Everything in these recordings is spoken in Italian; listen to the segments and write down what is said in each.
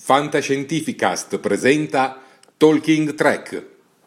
Fantascientificast presenta Talking Trek.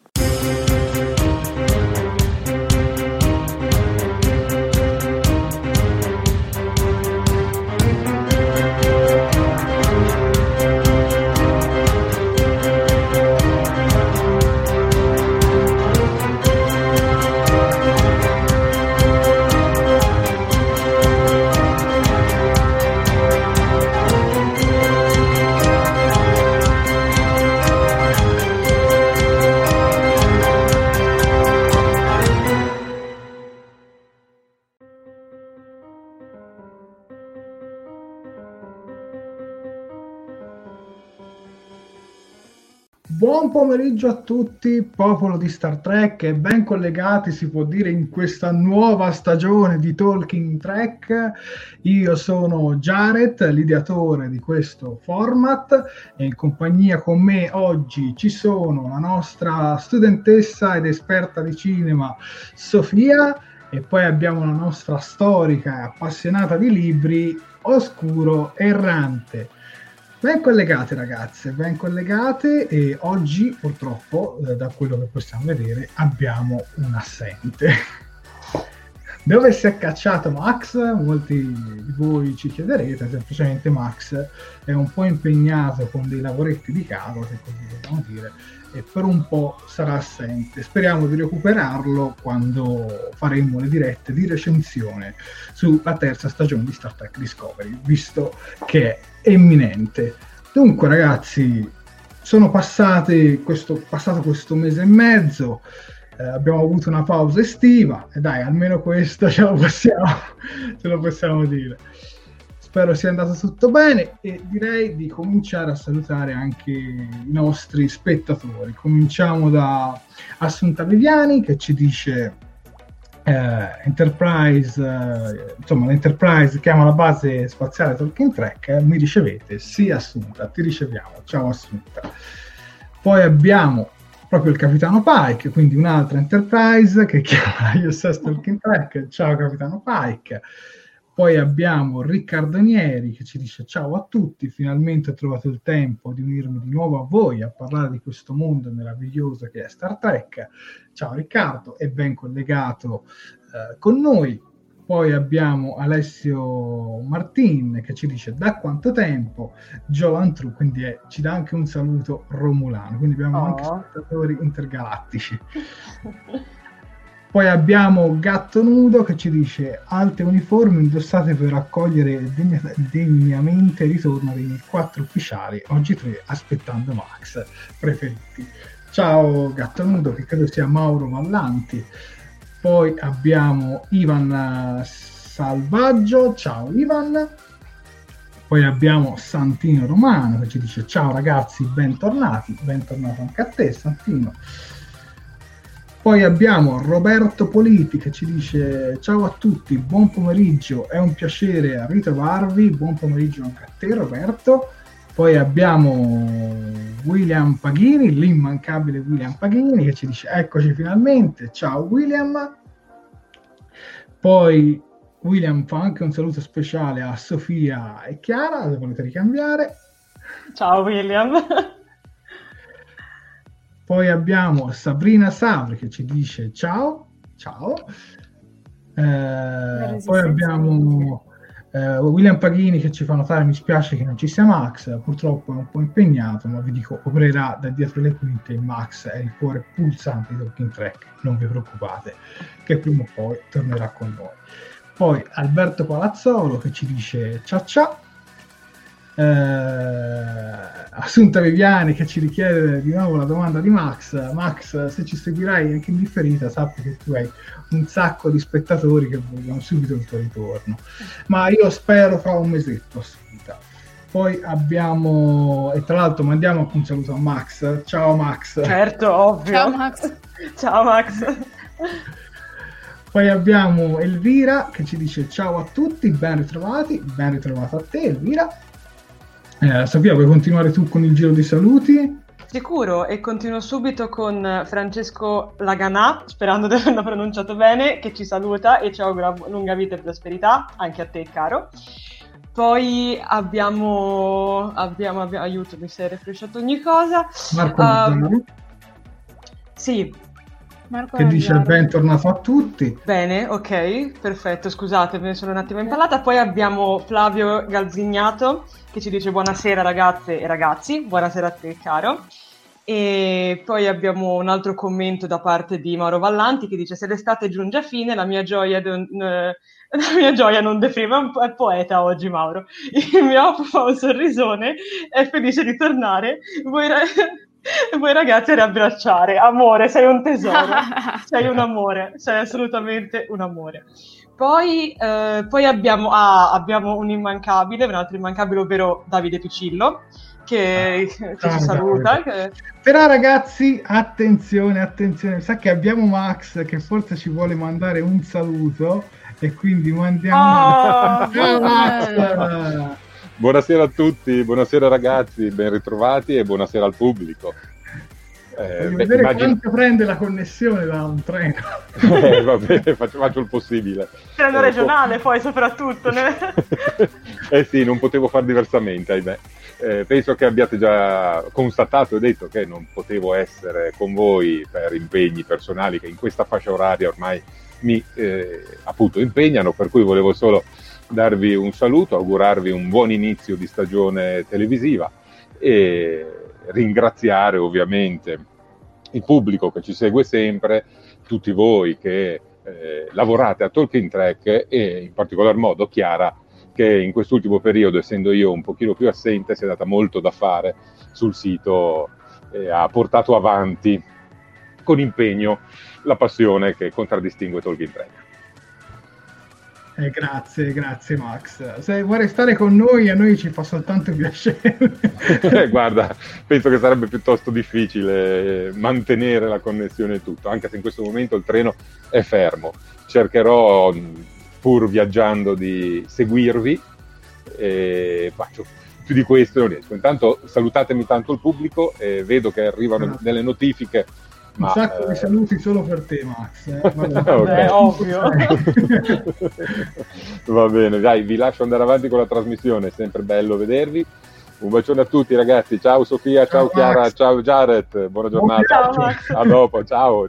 Buon pomeriggio a tutti, popolo di Star Trek, e ben collegati, si può dire, in questa nuova stagione di Talking Trek. Io sono Jared, l'ideatore di questo format, e in compagnia con me oggi ci sono la nostra studentessa ed esperta di cinema Sofia, e poi abbiamo la nostra storica e appassionata di libri Oscuro Errante. Ben collegate ragazze, ben collegate, e oggi purtroppo, da quello che possiamo vedere, abbiamo un assente. Dove si è cacciato Max? Molti di voi ci chiederete. Semplicemente Max è un po' impegnato con dei lavoretti di casa, se così possiamo dire, e per un po' sarà assente. Speriamo di recuperarlo quando faremo le dirette di recensione sulla terza stagione di Star Trek Discovery, visto che è imminente. Dunque ragazzi, passato questo mese e mezzo, abbiamo avuto una pausa estiva e dai, almeno questo ce lo possiamo dire. Spero sia andato tutto bene, e direi di cominciare a salutare anche i nostri spettatori. Cominciamo da Assunta Viviani, che ci dice Enterprise, l'Enterprise chiama la base spaziale Talking Trek, mi ricevete? Sì Assunta, ti riceviamo, ciao Assunta. Poi abbiamo proprio il capitano Pike, quindi un'altra Enterprise che chiama USS Talking Trek, ciao capitano Pike. Poi abbiamo Riccardo Nieri che ci dice ciao a tutti, finalmente ho trovato il tempo di unirmi di nuovo a voi a parlare di questo mondo meraviglioso che è Star Trek. Ciao Riccardo, e ben collegato con noi. Poi abbiamo Alessio Martin che ci dice da quanto tempo, Joan True, quindi ci dà anche un saluto romulano, quindi abbiamo anche spettatori intergalattici. Poi abbiamo Gatto Nudo che ci dice alte uniformi indossate per accogliere degnamente il ritorno dei 4 ufficiali, oggi 3 aspettando Max preferiti. Ciao Gatto Nudo, che credo sia Mauro Vallanti. Poi abbiamo Ivan Salvaggio, ciao Ivan. Poi abbiamo Santino Romano che ci dice ciao ragazzi, bentornati, bentornato anche a te Santino. Poi abbiamo Roberto Politi che ci dice ciao a tutti, buon pomeriggio, è un piacere ritrovarvi, buon pomeriggio anche a te Roberto. Poi abbiamo William Paghini, l'immancabile William Paghini che ci dice eccoci finalmente, ciao William. Poi William fa anche un saluto speciale a Sofia e Chiara, se volete ricambiare. Ciao William. Poi abbiamo Sabrina Sabri che ci dice ciao. Poi abbiamo William Paghini che ci fa notare mi spiace che non ci sia Max, purtroppo è un po' impegnato, ma vi dico opererà da dietro le quinte. Max è il cuore pulsante di Talking Trek, non vi preoccupate che prima o poi tornerà con noi. Poi Alberto Palazzolo che ci dice ciao. Assunta Viviani che ci richiede di nuovo la domanda di Max, se ci seguirai anche in differita sappi che tu hai un sacco di spettatori che vogliono subito il tuo ritorno, ma io spero fra un mesetto Assunta. Poi abbiamo, e tra l'altro mandiamo anche un saluto a Max, ciao Max. Certo, ovvio. Ciao Max. Poi abbiamo Elvira che ci dice ciao a tutti, ben ritrovati, ben ritrovato a te Elvira. Sofia, vuoi continuare tu con il giro di saluti? Sicuro, e continuo subito con Francesco Laganà, sperando di averlo pronunciato bene, che ci saluta e ci augura lunga vita e prosperità, anche a te caro. Poi abbiamo aiuto, mi si è refresciato ogni cosa. Marco Mazzaro, Sì, Marco che dice Mazzaro. bentornato a tutti. bene, ok, perfetto, scusate, me ne sono un attimo impallata. Poi abbiamo Flavio Galzignato che ci dice buonasera ragazze e ragazzi, buonasera a te caro. E poi abbiamo un altro commento da parte di Mauro Vallanti che dice se l'estate giunge a fine la mia gioia non definiva, è poeta oggi Mauro, il mio fa un sorrisone, è felice di tornare, voi ragazzi a riabbracciare, amore, sei un tesoro, sei un amore, sei assolutamente un amore. Poi abbiamo un immancabile, un altro immancabile, ovvero Davide Picillo, che ci saluta. Però ragazzi, attenzione, mi sa che abbiamo Max che forse ci vuole mandare un saluto e quindi mandiamo Ciao, Max! Buonasera a tutti, buonasera ragazzi, ben ritrovati e buonasera al pubblico. Voglio vedere quanto prende la connessione da un treno. Va bene, faccio il possibile. Treno regionale poi soprattutto. Sì, non potevo far diversamente, ahimè. Penso che abbiate già constatato e detto che non potevo essere con voi per impegni personali che in questa fascia oraria ormai mi appunto impegnano, per cui volevo solo darvi un saluto, augurarvi un buon inizio di stagione televisiva e ringraziare ovviamente il pubblico che ci segue sempre, tutti voi che lavorate a Talking Track e in particolar modo Chiara, che in quest'ultimo periodo, essendo io un pochino più assente, si è data molto da fare sul sito e ha portato avanti con impegno la passione che contraddistingue Talking Track. Grazie Max. Se vuoi restare con noi, a noi ci fa soltanto piacere. Guarda, penso che sarebbe piuttosto difficile mantenere la connessione e tutto, anche se in questo momento il treno è fermo. Cercherò, pur viaggiando, di seguirvi e faccio più di questo non riesco. Intanto salutatemi tanto il pubblico e vedo che arrivano delle notifiche. Un sacco di saluti solo per te, Max. Okay. Ovvio. Va bene, dai, vi lascio andare avanti con la trasmissione, è sempre bello vedervi. Un bacione a tutti ragazzi, ciao Sofia, ciao Chiara, Max. ciao Jared, buona giornata. Ciao, Max. A dopo, ciao.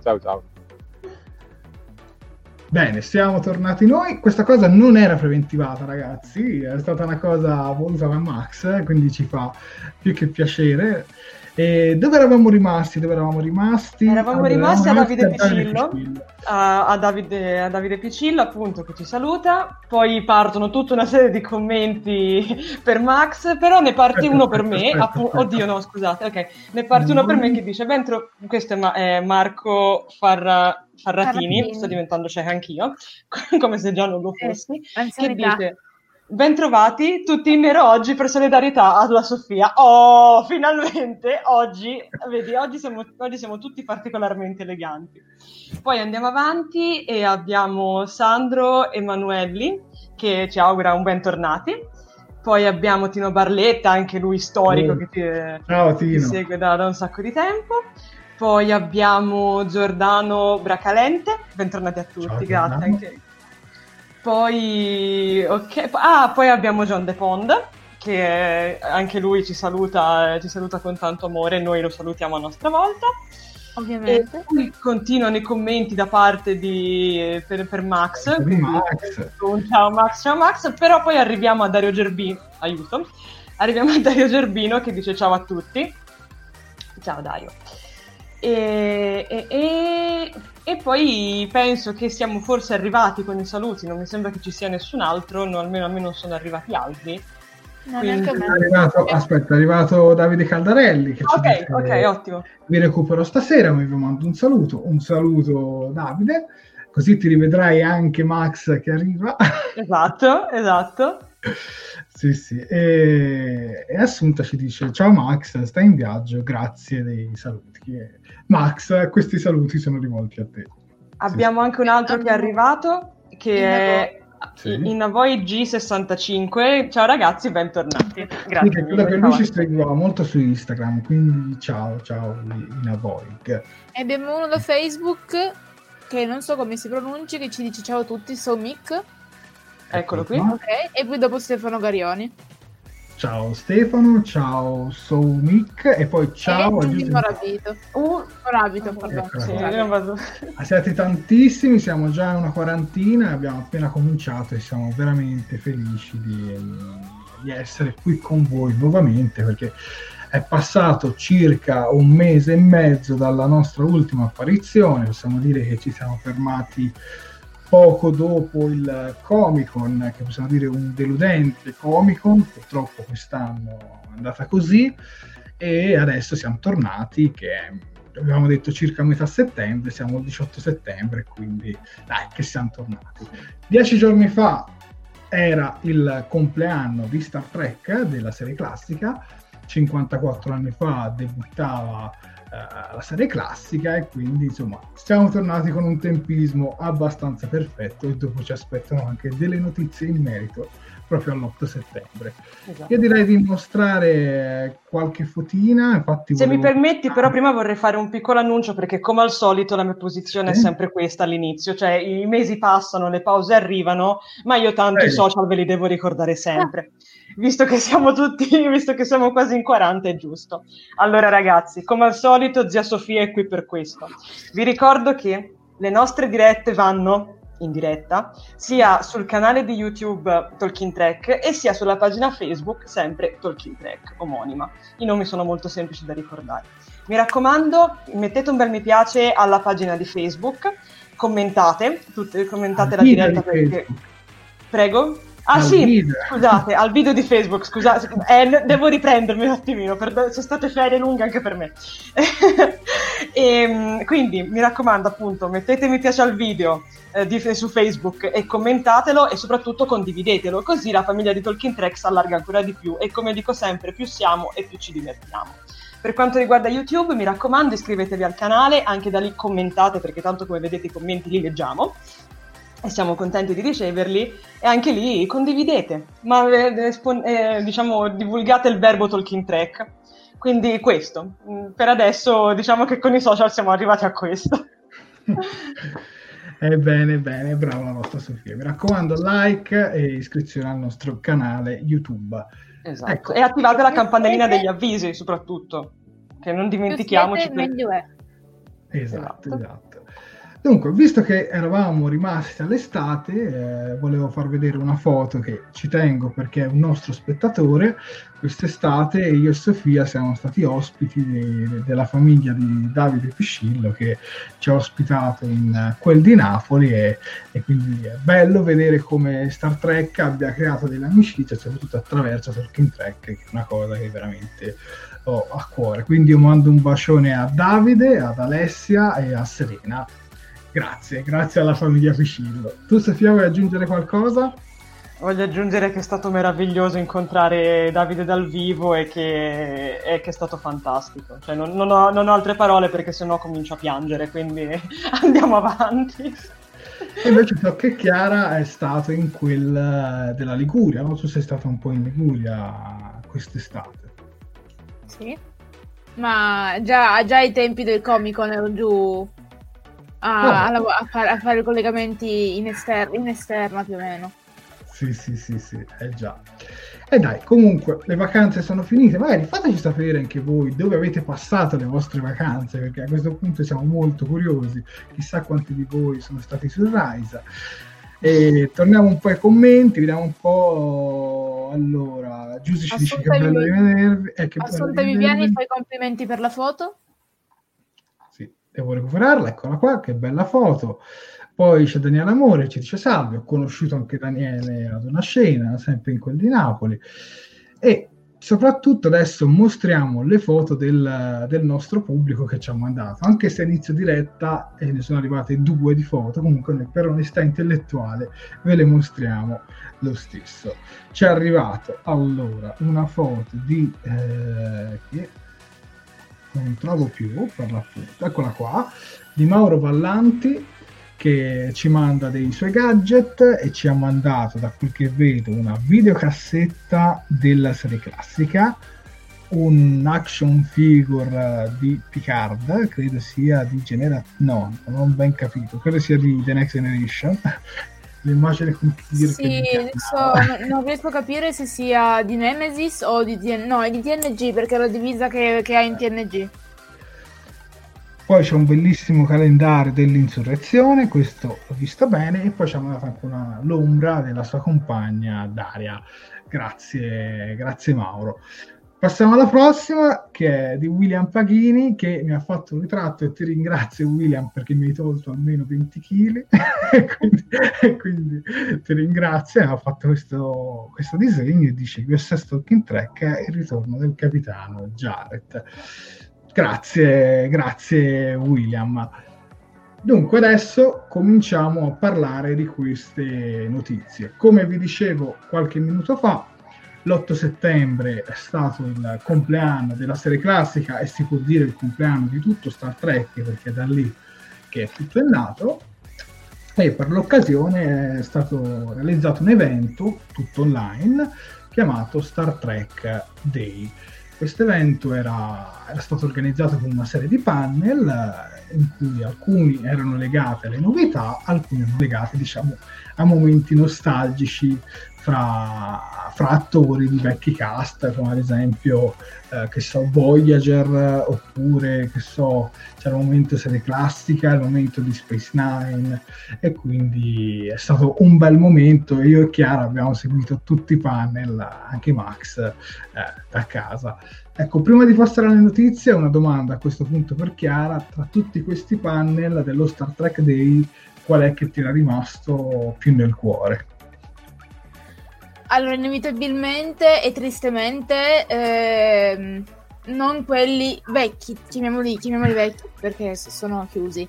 Bene, siamo tornati noi. Questa cosa non era preventivata, ragazzi, è stata una cosa voluta da Max, quindi ci fa più che piacere. E dove eravamo rimasti? Eravamo rimasti a Davide Picillo, a Davide Picillo appunto che ci saluta, poi partono tutta una serie di commenti per Max, però ne parte uno per me, oddio no scusate, ok, ne parte uno per me che dice, questo è Marco Farratini, sto diventando cieca anch'io, come se già non lo fossi, che dice... Bentrovati tutti in nero oggi per solidarietà alla Sofia. Oh, finalmente oggi siamo tutti particolarmente eleganti. Poi andiamo avanti e abbiamo Sandro Emanuelli che ci augura un bentornati. Poi abbiamo Tino Barletta, anche lui storico che ti segue da un sacco di tempo. Poi abbiamo Giordano Bracalente, bentornati a tutti, ciao, grazie anche. Poi abbiamo John De Pond, che anche lui ci saluta con tanto amore, noi lo salutiamo a nostra volta. Ovviamente. E poi continuano i commenti da parte per Max. Ciao Max, però poi arriviamo a Dario Gerbino, che dice ciao a tutti. Ciao Dario. E poi penso che siamo forse arrivati con i saluti, non mi sembra che ci sia nessun altro, almeno a me non sono arrivati altri. Quindi... è arrivato Davide Caldarelli che ci dice, ok, ottimo. Vi recupero stasera, mi mando un saluto Davide, così ti rivedrai anche Max che arriva. Esatto. Sì. E Assunta ci dice ciao Max, stai in viaggio, grazie dei saluti. Max, questi saluti sono rivolti a te. Abbiamo anche un altro che è arrivato, che è Inavoy G65. Ciao ragazzi, bentornati. Grazie. Sì, credo che lui ci segua molto su Instagram, quindi ciao Inavoy. E abbiamo uno da Facebook che non so come si pronunci, che ci dice ciao a tutti, Somik. Eccolo qui. Ok, e poi dopo Stefano Garioni. Ciao Stefano, ciao Soumik e poi ciao a Giuseppe Giuseppe. Morabito. Morabito, pardon. Eccola Sì, qua. io non vado- Siete tantissimi, siamo già in una quarantina, abbiamo appena cominciato e siamo veramente felici di essere qui con voi nuovamente, perché è passato circa un mese e mezzo dalla nostra ultima apparizione. Possiamo dire che ci siamo fermati poco dopo il Comic-Con, che possiamo dire un deludente Comic-Con, purtroppo quest'anno è andata così, e adesso siamo tornati, che abbiamo detto circa a metà settembre, siamo il 18 settembre, quindi dai, che siamo tornati. 10 giorni fa era il compleanno di Star Trek, della serie classica, 54 anni fa debuttava la serie classica, e quindi insomma siamo tornati con un tempismo abbastanza perfetto, e dopo ci aspettano anche delle notizie in merito proprio all'8 settembre. Esatto. Io direi di mostrare qualche fotina, infatti Se mi volevo- permetti, però prima vorrei fare un piccolo annuncio, perché come al solito la mia posizione è Sì. sempre questa all'inizio, cioè i mesi passano, le pause arrivano, ma io tanto i Prego. social ve li devo ricordare sempre. Visto che siamo visto che siamo quasi in 40, è giusto. Allora ragazzi, come al solito, zia Sofia è qui per questo. Vi ricordo che le nostre dirette vanno in diretta sia sul canale di YouTube Talking Trek e sia sulla pagina Facebook sempre Talking Trek omonima. I nomi sono molto semplici da ricordare. Mi raccomando, mettete un bel mi piace alla pagina di Facebook, commentate la diretta perché... Prego? Ah Al sì, video. scusate, al video di Facebook, scusate, devo riprendermi un attimino, sono state ferie lunghe anche per me. Quindi mi raccomando, appunto, mettete mi piace al video su Facebook e commentatelo, e soprattutto condividetelo, così la famiglia di Talking Trek si allarga ancora di più, e come dico sempre, più siamo e più ci divertiamo. Per quanto riguarda YouTube, mi raccomando, iscrivetevi al canale, anche da lì commentate, perché tanto come vedete i commenti li leggiamo e siamo contenti di riceverli, e anche lì condividete, ma diciamo divulgate il verbo Talking Trek. Quindi questo, per adesso diciamo che con i social siamo arrivati a questo. Bene, brava la nostra Sofia. Mi raccomando, like e iscrizione al nostro canale YouTube. Esatto. Ecco. E attivate la campanellina degli avvisi, soprattutto, che non dimentichiamoci. Più siete, meglio è. Esatto. Dunque, visto che eravamo rimasti all'estate, volevo far vedere una foto che ci tengo perché è un nostro spettatore. Quest'estate io e Sofia siamo stati ospiti della famiglia di Davide Piscillo, che ci ha ospitato in quel di Napoli, e quindi è bello vedere come Star Trek abbia creato delle amicizie, soprattutto attraverso Talking Trek, che è una cosa che veramente ho a cuore. Quindi io mando un bacione a Davide, ad Alessia e a Serena. Grazie alla famiglia Piscillo. Tu, Sofia, vuoi aggiungere qualcosa? Voglio aggiungere che è stato meraviglioso incontrare Davide dal vivo, e che è stato fantastico. Cioè, non ho altre parole, perché sennò comincio a piangere, quindi andiamo avanti. E invece so che Chiara è stato in quel della Liguria, no? Tu sei stata un po' in Liguria quest'estate. Sì, ma già ai tempi del Comic-Con ero giù a fare collegamenti in esterna più o meno. Sì, già. E dai, comunque le vacanze sono finite, magari fateci sapere anche voi dove avete passato le vostre vacanze, perché a questo punto siamo molto curiosi, chissà quanti di voi sono stati sul Rise. E torniamo un po' ai commenti, vediamo un po'. Allora, Giussi ci dice che è bello rivedervi. Assunta Viviani fa i complimenti per la foto. Sì, devo recuperarla, eccola qua, che bella foto. Poi c'è Daniele Amore, ci dice salve, ho conosciuto anche Daniele ad una scena, sempre in quel di Napoli. E soprattutto adesso mostriamo le foto del nostro pubblico che ci ha mandato, anche se a inizio diretta ne sono arrivate 2 di foto, comunque noi per onestà intellettuale ve le mostriamo lo stesso. Ci è arrivato allora una foto di che non trovo più per l'appunto, eccola qua, di Mauro Vallanti, che ci manda dei suoi gadget, e ci ha mandato, da quel che vedo, una videocassetta della serie classica, un action figure di Picard, credo sia di non ben capito, credo sia di The Next Generation, l'immagine con Kirk. Sì, adesso non riesco a capire se sia di Nemesis o di no, è di TNG, perché è la divisa che ha in TNG. Poi c'è un bellissimo calendario dell'insurrezione, questo l'ho visto bene, e poi ci ha mandato anche l'ombra della sua compagna Daria. Grazie Mauro. Passiamo alla prossima, che è di William Paghini, che mi ha fatto un ritratto, e ti ringrazio William perché mi hai tolto almeno 20 kg e quindi ti ringrazio. Ha fatto questo disegno e dice: USS Talking Trek è il ritorno del capitano Jarrett. Grazie William. Dunque adesso cominciamo a parlare di queste notizie. Come vi dicevo qualche minuto fa, l'8 settembre è stato il compleanno della serie classica, e si può dire il compleanno di tutto Star Trek, perché è da lì che tutto è nato, e per l'occasione è stato realizzato un evento tutto online chiamato Star Trek Day. Questo evento era stato organizzato con una serie di panel in cui alcuni erano legati alle novità, alcuni erano legati, diciamo, a momenti nostalgici fra attori di vecchi cast, come ad esempio Voyager, oppure c'era il momento serie classica, il momento di Space Nine, e quindi è stato un bel momento. Io e Chiara abbiamo seguito tutti i panel, anche Max da casa. Ecco, prima di passare alle notizie, una domanda a questo punto per Chiara: tra tutti questi panel dello Star Trek Day, qual è che ti era rimasto più nel cuore? Allora, inevitabilmente e tristemente non quelli vecchi, chiamiamoli vecchi perché sono chiusi.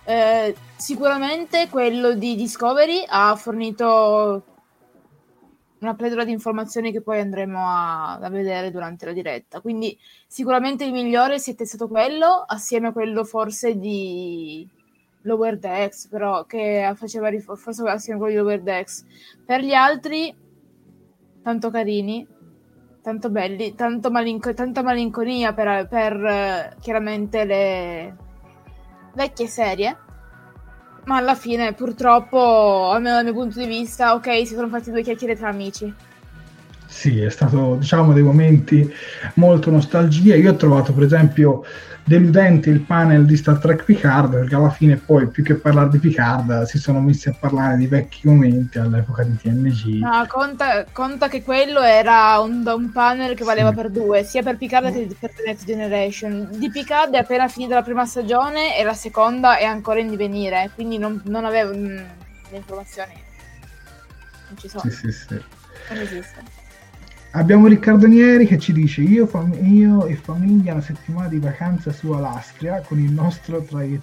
Sicuramente quello di Discovery ha fornito una pletora di informazioni che poi andremo a vedere durante la diretta, quindi sicuramente il migliore siete stato quello, assieme a quello forse di Lower Decks, però che faceva forse assieme a quello di Lower Decks. Per gli altri tanto carini, tanto belli, tanta malinconia per chiaramente le vecchie serie, ma alla fine purtroppo, almeno dal mio punto di vista, ok, si sono fatti due chiacchiere tra amici. Sì, è stato, diciamo, dei momenti molto nostalgia. Io ho trovato, per esempio, deludente il panel di Star Trek Picard, perché alla fine poi, più che parlare di Picard, si sono messi a parlare di vecchi momenti all'epoca di TNG. No, conta che quello era un panel che valeva per due, sia per Picard che per The Next Generation. Di Picard è appena finita la prima stagione e la seconda è ancora in divenire, quindi non avevo le informazioni. Non ci sono. Sì. Non esiste. Abbiamo Riccardo Nieri che ci dice: io e famiglia una settimana di vacanza su Alaskria con il nostro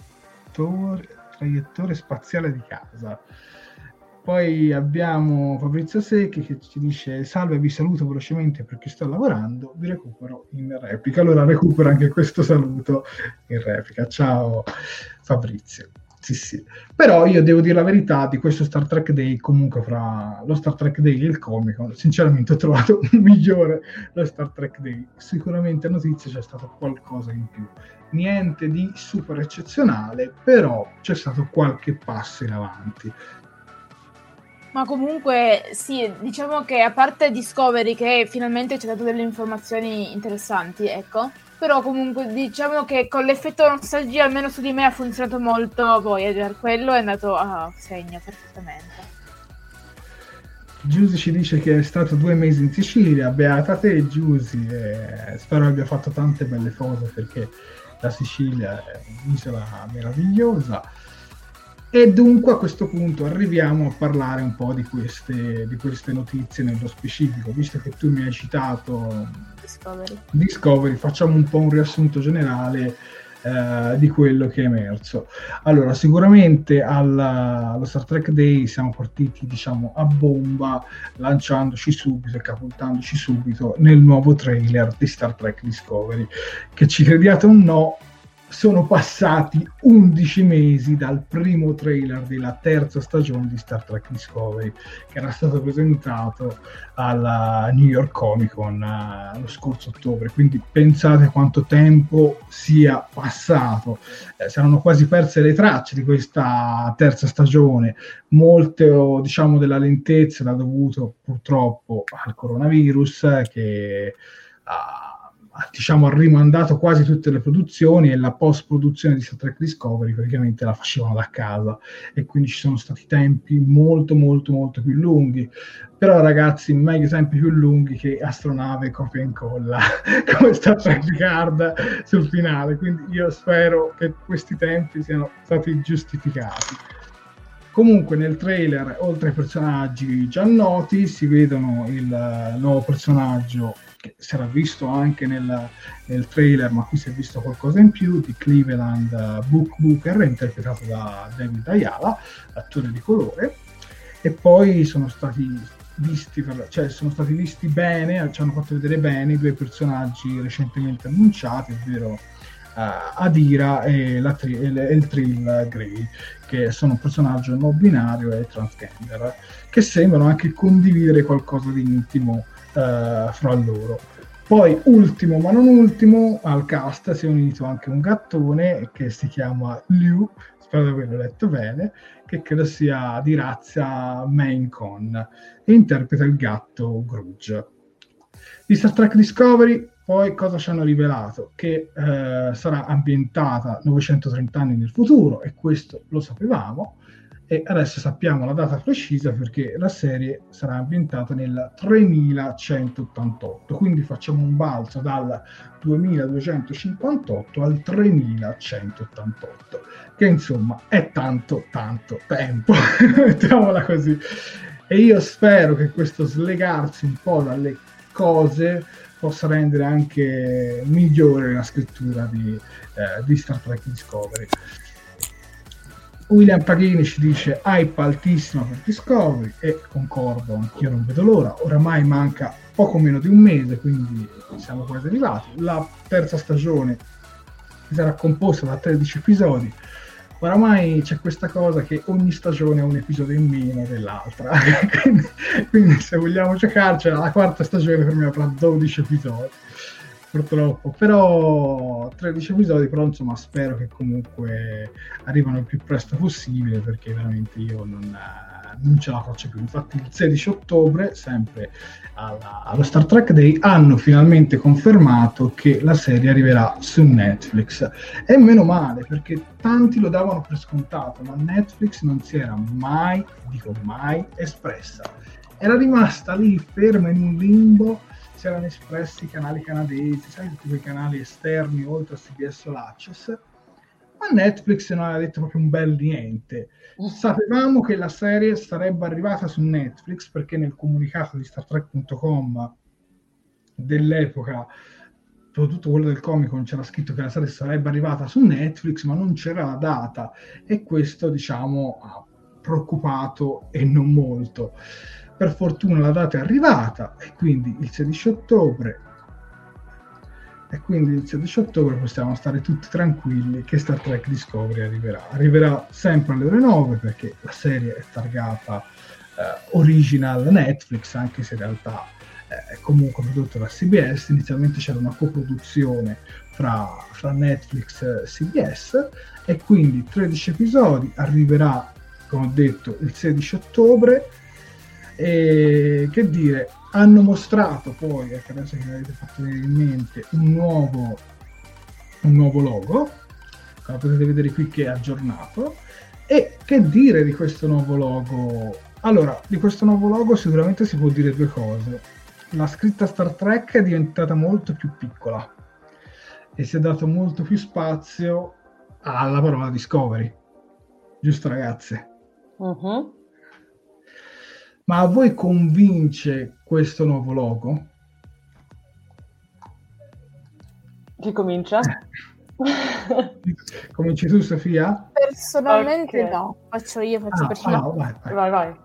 traiettore spaziale di casa. Poi abbiamo Fabrizio Secchi che ci dice: salve, vi saluto velocemente perché sto lavorando, vi recupero in replica. Allora recupero anche questo saluto in replica. Ciao Fabrizio. Sì. Però io devo dire la verità, di questo Star Trek Day, comunque fra lo Star Trek Day e il Comic Con, sinceramente ho trovato migliore lo Star Trek Day. Sicuramente a notizie c'è stato qualcosa in più, niente di super eccezionale, però c'è stato qualche passo in avanti. Ma comunque sì, diciamo che a parte Discovery che finalmente ci ha dato delle informazioni interessanti, ecco, però comunque diciamo che con l'effetto nostalgia almeno su di me ha funzionato molto Voyager, quello è andato a segno perfettamente. Giusy ci dice che è stato 2 mesi in Sicilia, beata te Giusy, spero abbia fatto tante belle cose perché la Sicilia è un'isola meravigliosa. E dunque a questo punto arriviamo a parlare un po' di queste notizie nello specifico, visto che tu mi hai citato Discovery, facciamo un po' un riassunto generale di quello che è emerso. Allora, sicuramente allo Star Trek Day siamo partiti, diciamo, a bomba, lanciandoci subito e catapultandoci subito nel nuovo trailer di Star Trek Discovery, che ci crediate o no, sono passati 11 mesi dal primo trailer della terza stagione di Star Trek Discovery, che era stato presentato alla New York Comic Con lo scorso ottobre. Quindi pensate quanto tempo sia passato. Si erano quasi perse le tracce di questa terza stagione. Molte, diciamo, della lentezza l'ha dovuto purtroppo al coronavirus, che diciamo, ha rimandato quasi tutte le produzioni, e la post-produzione di Star Trek Discovery praticamente la facevano da casa, e quindi ci sono stati tempi molto più lunghi. Però ragazzi, meglio tempi più lunghi che astronave copia e incolla come Star Trek Picard sul finale. Quindi io spero che questi tempi siano stati giustificati. Comunque nel trailer, oltre ai personaggi già noti, si vedono il nuovo personaggio che si era visto anche nel trailer, ma qui si è visto qualcosa in più, di Cleveland Booker, interpretato da David Ayala, attore di colore. E poi sono stati visti bene, ci hanno fatto vedere bene i due personaggi recentemente annunciati, ovvero Adira e il Trill Grey, che sono un personaggio non binario e transgender, che sembrano anche condividere qualcosa di intimo fra loro. Poi, ultimo ma non ultimo, al cast si è unito anche un gattone che si chiama Liu, spero di averlo letto bene, che credo sia di razza Maine Con, e interpreta il gatto Grudge. Di Star Trek Discovery poi cosa ci hanno rivelato? Che sarà ambientata 930 anni nel futuro, e questo lo sapevamo, e adesso sappiamo la data precisa perché la serie sarà ambientata nel 3188, quindi facciamo un balzo dal 2258 al 3188, che insomma è tanto tempo, mettiamola così. E io spero che questo slegarsi un po' dalle cose possa rendere anche migliore la scrittura di Star Trek Discovery. William Paghini ci dice hype altissima per Discovery, e concordo, anch'io non vedo l'ora. Oramai manca poco meno di un mese, quindi siamo quasi arrivati. La terza stagione sarà composta da 13 episodi. Oramai c'è questa cosa che ogni stagione ha un episodio in meno dell'altra, quindi se vogliamo giocarci, la quarta stagione per me avrà 12 episodi, purtroppo. Però 13 episodi, però insomma spero che comunque arrivano il più presto possibile, perché veramente io non ce la faccio più. Infatti il 16 ottobre, sempre allo Star Trek Day, hanno finalmente confermato che la serie arriverà su Netflix, e meno male, perché tanti lo davano per scontato, ma Netflix non si era mai espressa, era rimasta lì ferma in un limbo. Si erano espressi i canali canadesi, sai, tutti quei canali esterni oltre a CBS All Access, ma Netflix non aveva detto proprio un bel niente. Sapevamo che la serie sarebbe arrivata su Netflix, perché nel comunicato di StarTrek.com dell'epoca, soprattutto quello del Comic-Con, c'era scritto che la serie sarebbe arrivata su Netflix, ma non c'era la data, e questo, diciamo, ha preoccupato e non molto. Per fortuna la data è arrivata, e quindi il 16 ottobre possiamo stare tutti tranquilli che Star Trek Discovery arriverà sempre alle ore 9, perché la serie è targata original Netflix, anche se in realtà è comunque prodotto da CBS. Inizialmente c'era una coproduzione fra Netflix e CBS, e quindi 13 episodi, arriverà, come ho detto, il 16 ottobre. E che dire, hanno mostrato poi, adesso che mi avete fatto venire in mente, un nuovo logo, che lo potete vedere qui, che è aggiornato. E che dire di questo nuovo logo? Allora, di questo nuovo logo sicuramente si può dire due cose. La scritta Star Trek è diventata molto più piccola, e si è dato molto più spazio alla parola Discovery, giusto ragazze? Uh-huh. Ma a voi convince questo nuovo logo? Chi comincia? Cominci tu, Sofia? Personalmente Ok. no, faccio perché no. Vai.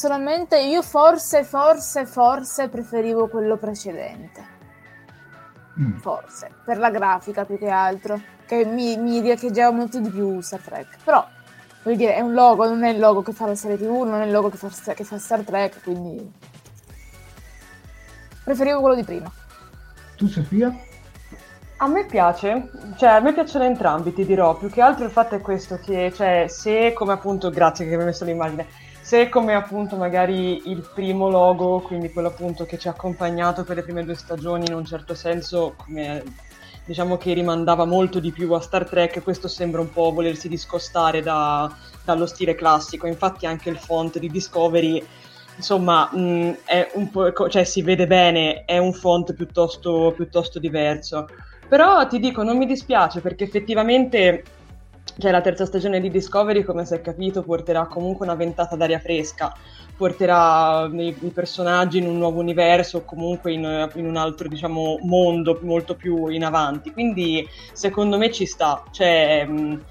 Personalmente io forse preferivo quello precedente. forse, per la grafica più che altro, che mi riecheggiava molto di più Star Trek, però voglio dire, è un logo, non è il logo che fa la serie TV, non è il logo che fa Star Trek, quindi preferivo quello di prima. Tu, Sofia? A me piace, cioè a me piacciono entrambi, ti dirò, più che altro il fatto è questo, che cioè se come appunto, grazie che mi hai messo l'immagine, se come appunto magari il primo logo, quindi quello appunto che ci ha accompagnato per le prime 2 stagioni, in un certo senso come diciamo che rimandava molto di più a Star Trek, questo sembra un po' volersi discostare dallo stile classico, infatti anche il font di Discovery insomma è un po', cioè si vede bene, è un font piuttosto diverso. Però ti dico, non mi dispiace perché effettivamente cioè, la terza stagione di Discovery, come si è capito, porterà comunque una ventata d'aria fresca, porterà i personaggi in un nuovo universo, comunque in un altro, diciamo, mondo molto più in avanti. Quindi secondo me ci sta, cioè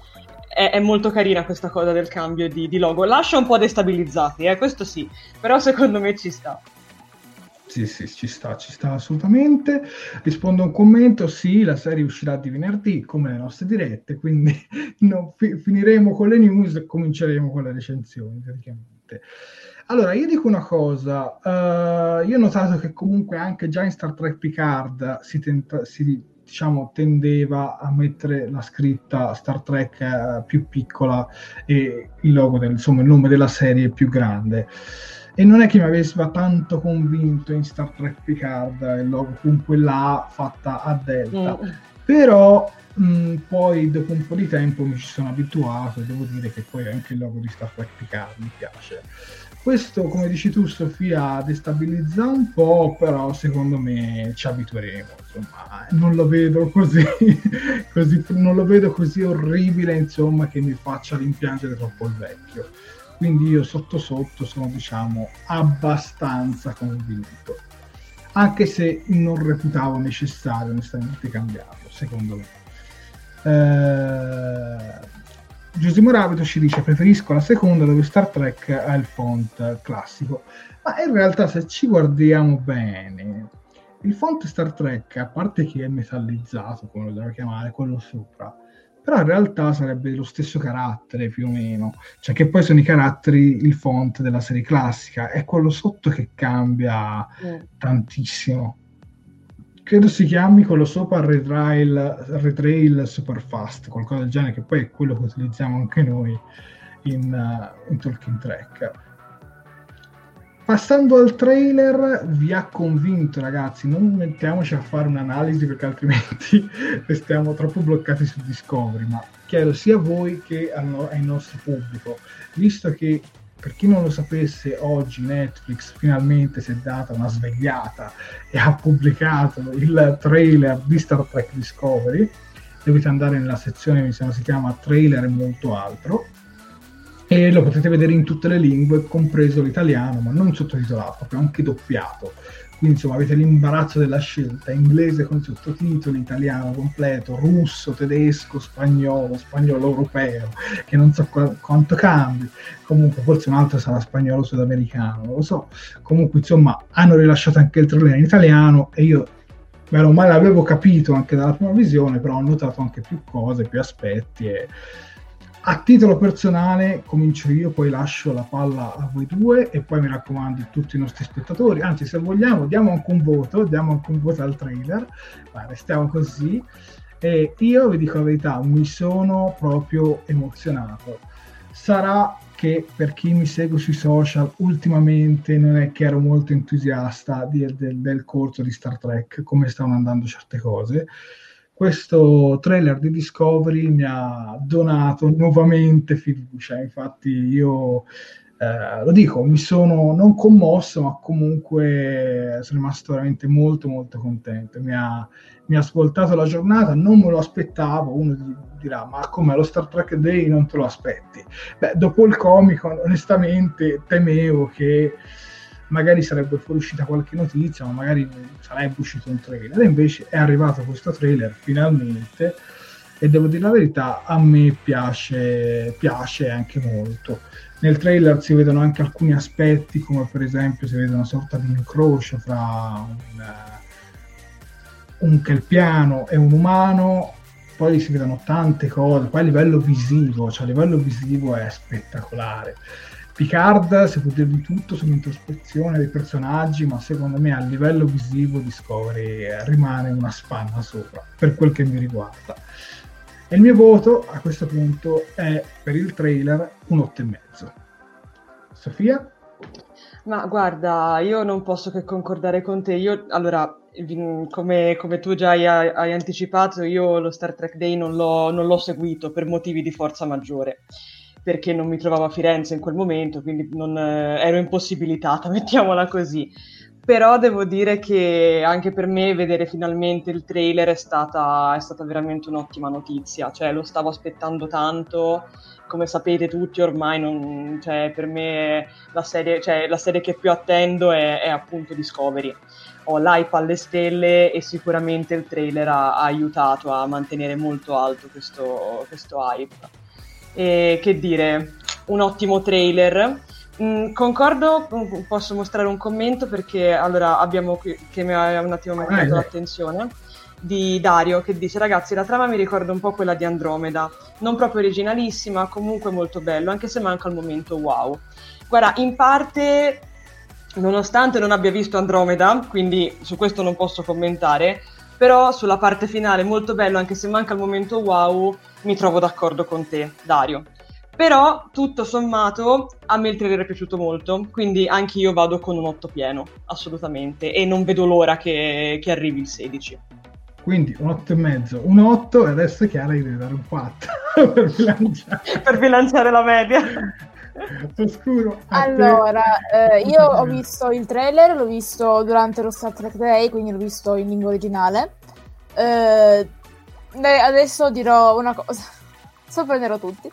è molto carina questa cosa del cambio di logo. Lascia un po' destabilizzati, questo sì, però secondo me ci sta. Sì, ci sta assolutamente. Rispondo a un commento, sì, la serie uscirà di venerdì, come le nostre dirette, quindi finiremo con le news e cominceremo con le recensioni, praticamente. Allora, io dico una cosa, io ho notato che comunque anche già in Star Trek Picard si tendeva a mettere la scritta Star Trek più piccola e il logo il nome della serie più grande. E non è che mi aveva tanto convinto in Star Trek Picard il logo con quella A fatta a delta, però poi dopo un po' di tempo mi ci sono abituato e devo dire che poi anche il logo di Star Trek Picard mi piace. Questo, come dici tu, Sofia, destabilizza un po', però secondo me ci abitueremo. Insomma, non lo vedo così non lo vedo così orribile, insomma, che mi faccia rimpiangere troppo il vecchio. Quindi io sotto sono, diciamo, abbastanza convinto, anche se non reputavo necessario onestamente cambiarlo, secondo me. Giusimo Rabito ci dice: preferisco la seconda dove Star Trek ha il font classico, ma in realtà se ci guardiamo bene il font Star Trek, a parte che è metallizzato, come lo devo chiamare, quello sopra, però in realtà sarebbe lo stesso carattere più o meno, cioè che poi sono i caratteri, il font della serie classica, è quello sotto che cambia tantissimo. Credo si chiami quello sopra Retrail Superfast, qualcosa del genere, che poi è quello che utilizziamo anche noi in Talking Track. Passando al trailer, vi ha convinto, ragazzi? Non mettiamoci a fare un'analisi perché altrimenti restiamo troppo bloccati su Discovery, ma chiedo sia a voi che al nostro pubblico, visto che per chi non lo sapesse, oggi Netflix finalmente si è data una svegliata e ha pubblicato il trailer di Star Trek Discovery. Dovete andare nella sezione, mi sembra si chiama trailer e molto altro, e lo potete vedere in tutte le lingue, compreso l'italiano, ma non sottotitolato, proprio anche doppiato. Quindi insomma avete l'imbarazzo della scelta: inglese con sottotitoli, italiano completo, russo, tedesco, spagnolo europeo, che non so quanto cambi. Comunque forse un altro sarà spagnolo sudamericano, non lo so. Comunque insomma hanno rilasciato anche il trailer in italiano e io meno male l'avevo capito anche dalla prima visione, però ho notato anche più cose, più aspetti. E a titolo personale comincio io, poi lascio la palla a voi due e poi mi raccomando a tutti i nostri spettatori, anzi se vogliamo diamo anche un voto al trailer, ma restiamo così. E io vi dico la verità, mi sono proprio emozionato. Sarà che per chi mi segue sui social ultimamente non è che ero molto entusiasta del corso di Star Trek, come stavano andando certe cose. Questo trailer di Discovery mi ha donato nuovamente fiducia, infatti io lo dico, mi sono non commosso, ma comunque sono rimasto veramente molto molto contento. Mi ha svoltato la giornata, non me lo aspettavo. Uno dirà: ma come lo Star Trek Day non te lo aspetti? Beh, dopo il Comic Con onestamente temevo che magari sarebbe fuoriuscita qualche notizia, ma magari sarebbe uscito un trailer, e invece è arrivato questo trailer finalmente e devo dire la verità, a me piace anche molto. Nel trailer si vedono anche alcuni aspetti, come per esempio si vede una sorta di incrocio fra che il piano è un umano, poi si vedono tante cose, poi a livello visivo è spettacolare. Picard si può dire di tutto sull'introspezione dei personaggi, ma secondo me a livello visivo Discovery rimane una spanna sopra, per quel che mi riguarda. E il mio voto a questo punto è per il trailer un 8,5. Sofia? Ma guarda, io non posso che concordare con te. Io, allora, come tu già hai anticipato, io lo Star Trek Day non l'ho seguito per motivi di forza maggiore, perché non mi trovavo a Firenze in quel momento, quindi ero impossibilitata, mettiamola così. Però devo dire che anche per me vedere finalmente il trailer è stata veramente un'ottima notizia, cioè lo stavo aspettando tanto. Come sapete tutti ormai per me la serie che più attendo è appunto Discovery. Ho l'hype alle stelle e sicuramente il trailer ha aiutato a mantenere molto alto questo hype. E che dire, un ottimo trailer. Concordo, posso mostrare un commento perché allora abbiamo qui, che mi ha un attimo messo l'attenzione, di Dario che dice: ragazzi, la trama mi ricorda un po' quella di Andromeda, non proprio originalissima, comunque molto bello, anche se manca il momento wow. Guarda, in parte, nonostante non abbia visto Andromeda, quindi su questo non posso commentare, però sulla parte finale molto bello, anche se manca il momento wow, mi trovo d'accordo con te, Dario. Però, tutto sommato, a me il trailer è piaciuto molto, quindi anche io vado con un 8 pieno, assolutamente, e non vedo l'ora che arrivi il 16. Quindi un 8,5, un 8, e adesso Chiara gli deve dare un 4 per bilanciare la media. Oscuro. Allora, io ho visto il trailer, l'ho visto durante lo Star Trek Day, quindi l'ho visto in lingua originale. Adesso dirò una cosa, sorprenderò tutti.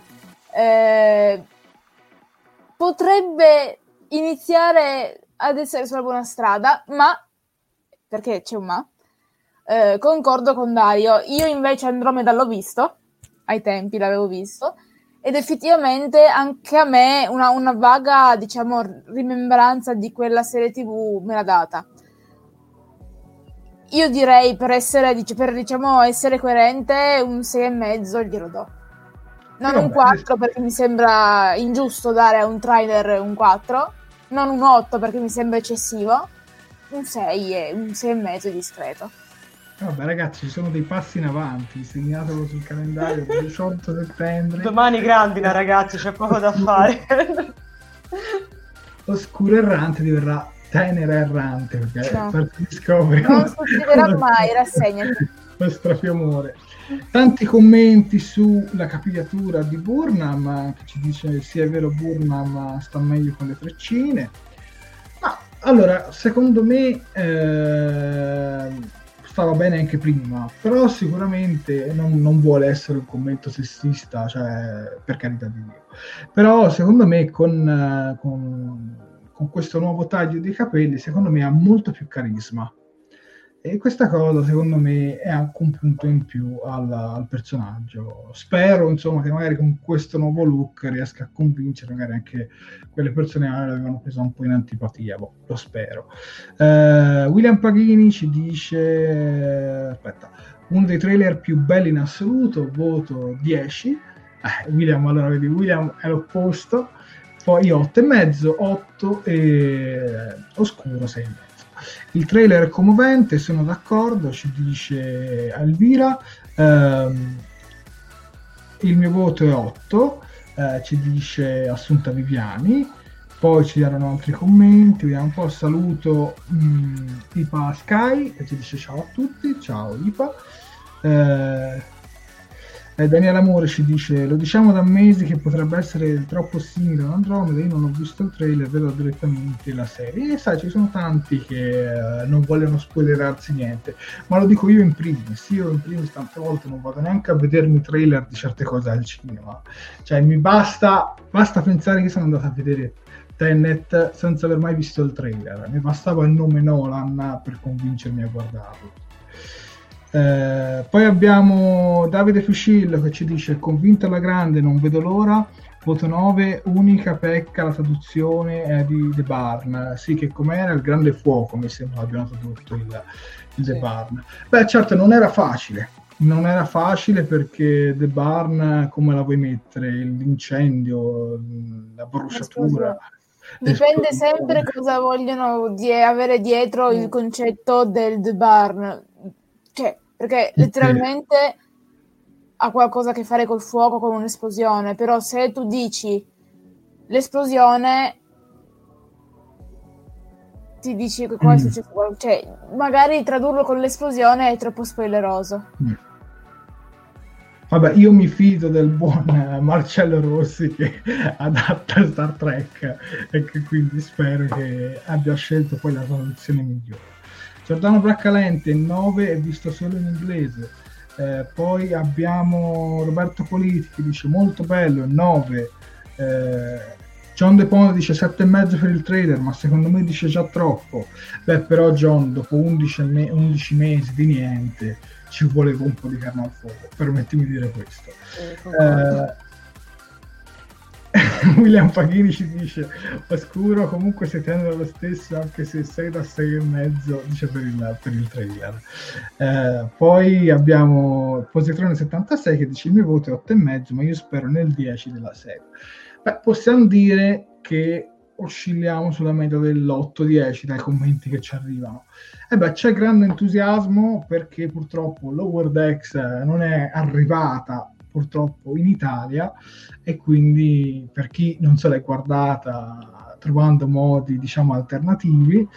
Potrebbe iniziare ad essere sulla buona strada, ma perché c'è un ma? Concordo con Dario. Io invece Andromeda l'ho visto, ai tempi l'avevo visto, ed effettivamente anche a me una vaga, diciamo, rimembranza di quella serie TV me l'ha data. Io direi, per essere coerente, un 6,5 glielo do. Non un 4 perché mi sembra ingiusto dare a un trailer un 4, non un 8 perché mi sembra eccessivo, un 6 e un 6,5 discreto. Vabbè ragazzi, ci sono dei passi in avanti, segnatelo sul calendario per il 18 settembre. Domani grandina ragazzi, c'è poco da fare. Oscuro Errante diverrà Tenera Errante, perché per Discovery non succederà mai, rassegnati. Lo strafiamore. Tanti commenti sulla capigliatura di Burnham, che ci dice sì è vero, Burnham sta meglio con le treccine. Ma allora, secondo me stava bene anche prima, però sicuramente non vuole essere un commento sessista, cioè, per carità di Dio. Però secondo me con questo nuovo taglio di capelli, secondo me ha molto più carisma. E questa cosa secondo me è anche un punto in più al personaggio. Spero insomma che magari con questo nuovo look riesca a convincere magari anche quelle persone che l'avevano presa un po' in antipatia, lo spero. William Paghini ci dice uno dei trailer più belli in assoluto, voto 10. William, allora vedi, William è l'opposto. Poi io 8,5, 8 e oscuro 6,5. Il trailer è commovente, sono d'accordo, ci dice Elvira. Il mio voto è 8, ci dice Assunta Viviani. Poi ci erano altri commenti, vediamo un po'. Saluto Ipa Sky, che ci dice ciao a tutti, ciao Ipa. Daniele Amore ci dice: lo diciamo da mesi che potrebbe essere troppo simile ad Andromeda, io non ho visto il trailer, vedo direttamente la serie. E sai, ci sono tanti che non vogliono spoilerarsi niente, ma lo dico io in primis tante volte non vado neanche a vedermi trailer di certe cose al cinema, cioè mi basta pensare che sono andato a vedere Tenet senza aver mai visto il trailer, mi bastava il nome Nolan per convincermi a guardarlo. Poi abbiamo Davide Fuscillo che ci dice: convinto alla grande, non vedo l'ora, voto 9, unica pecca la traduzione di The Barn, sì, che com'era il grande fuoco mi sembra abbiano tradotto The Barn. Beh, certo, non era facile perché The Barn, come la vuoi mettere? L'incendio, la bruciatura. Dipende sempre cosa vogliono avere dietro il concetto del The Barn, cioè, perché letteralmente ha qualcosa a che fare col fuoco, con un'esplosione, però se tu dici l'esplosione ti dici che qua è successo, cioè magari tradurlo con l'esplosione è troppo spoileroso. Vabbè, io mi fido del buon Marcello Rossi che adatta Star Trek e che quindi spero che abbia scelto poi la traduzione migliore. Giordano Braccalente 9 è visto solo in inglese. Poi abbiamo Roberto Politi che dice molto bello 9. John De Pone dice 7,5 per il trailer, ma secondo me dice già troppo. Beh, però John, dopo 11 mesi di niente, ci voleva un po' di carne al fuoco, permettimi di dire questo. William Paghini ci dice oscuro, comunque si tende allo stesso, anche se 6 da 6,5 dice per il trailer. Poi abbiamo Positrone 76 che dice il mio voto è 8,5, ma io spero nel 10 della serie. Beh, possiamo dire che oscilliamo sulla media dell'8-10 dai commenti che ci arrivano. C'è grande entusiasmo perché purtroppo Lower Decks non è arrivata purtroppo in Italia e quindi per chi non se l'è guardata trovando modi diciamo alternativi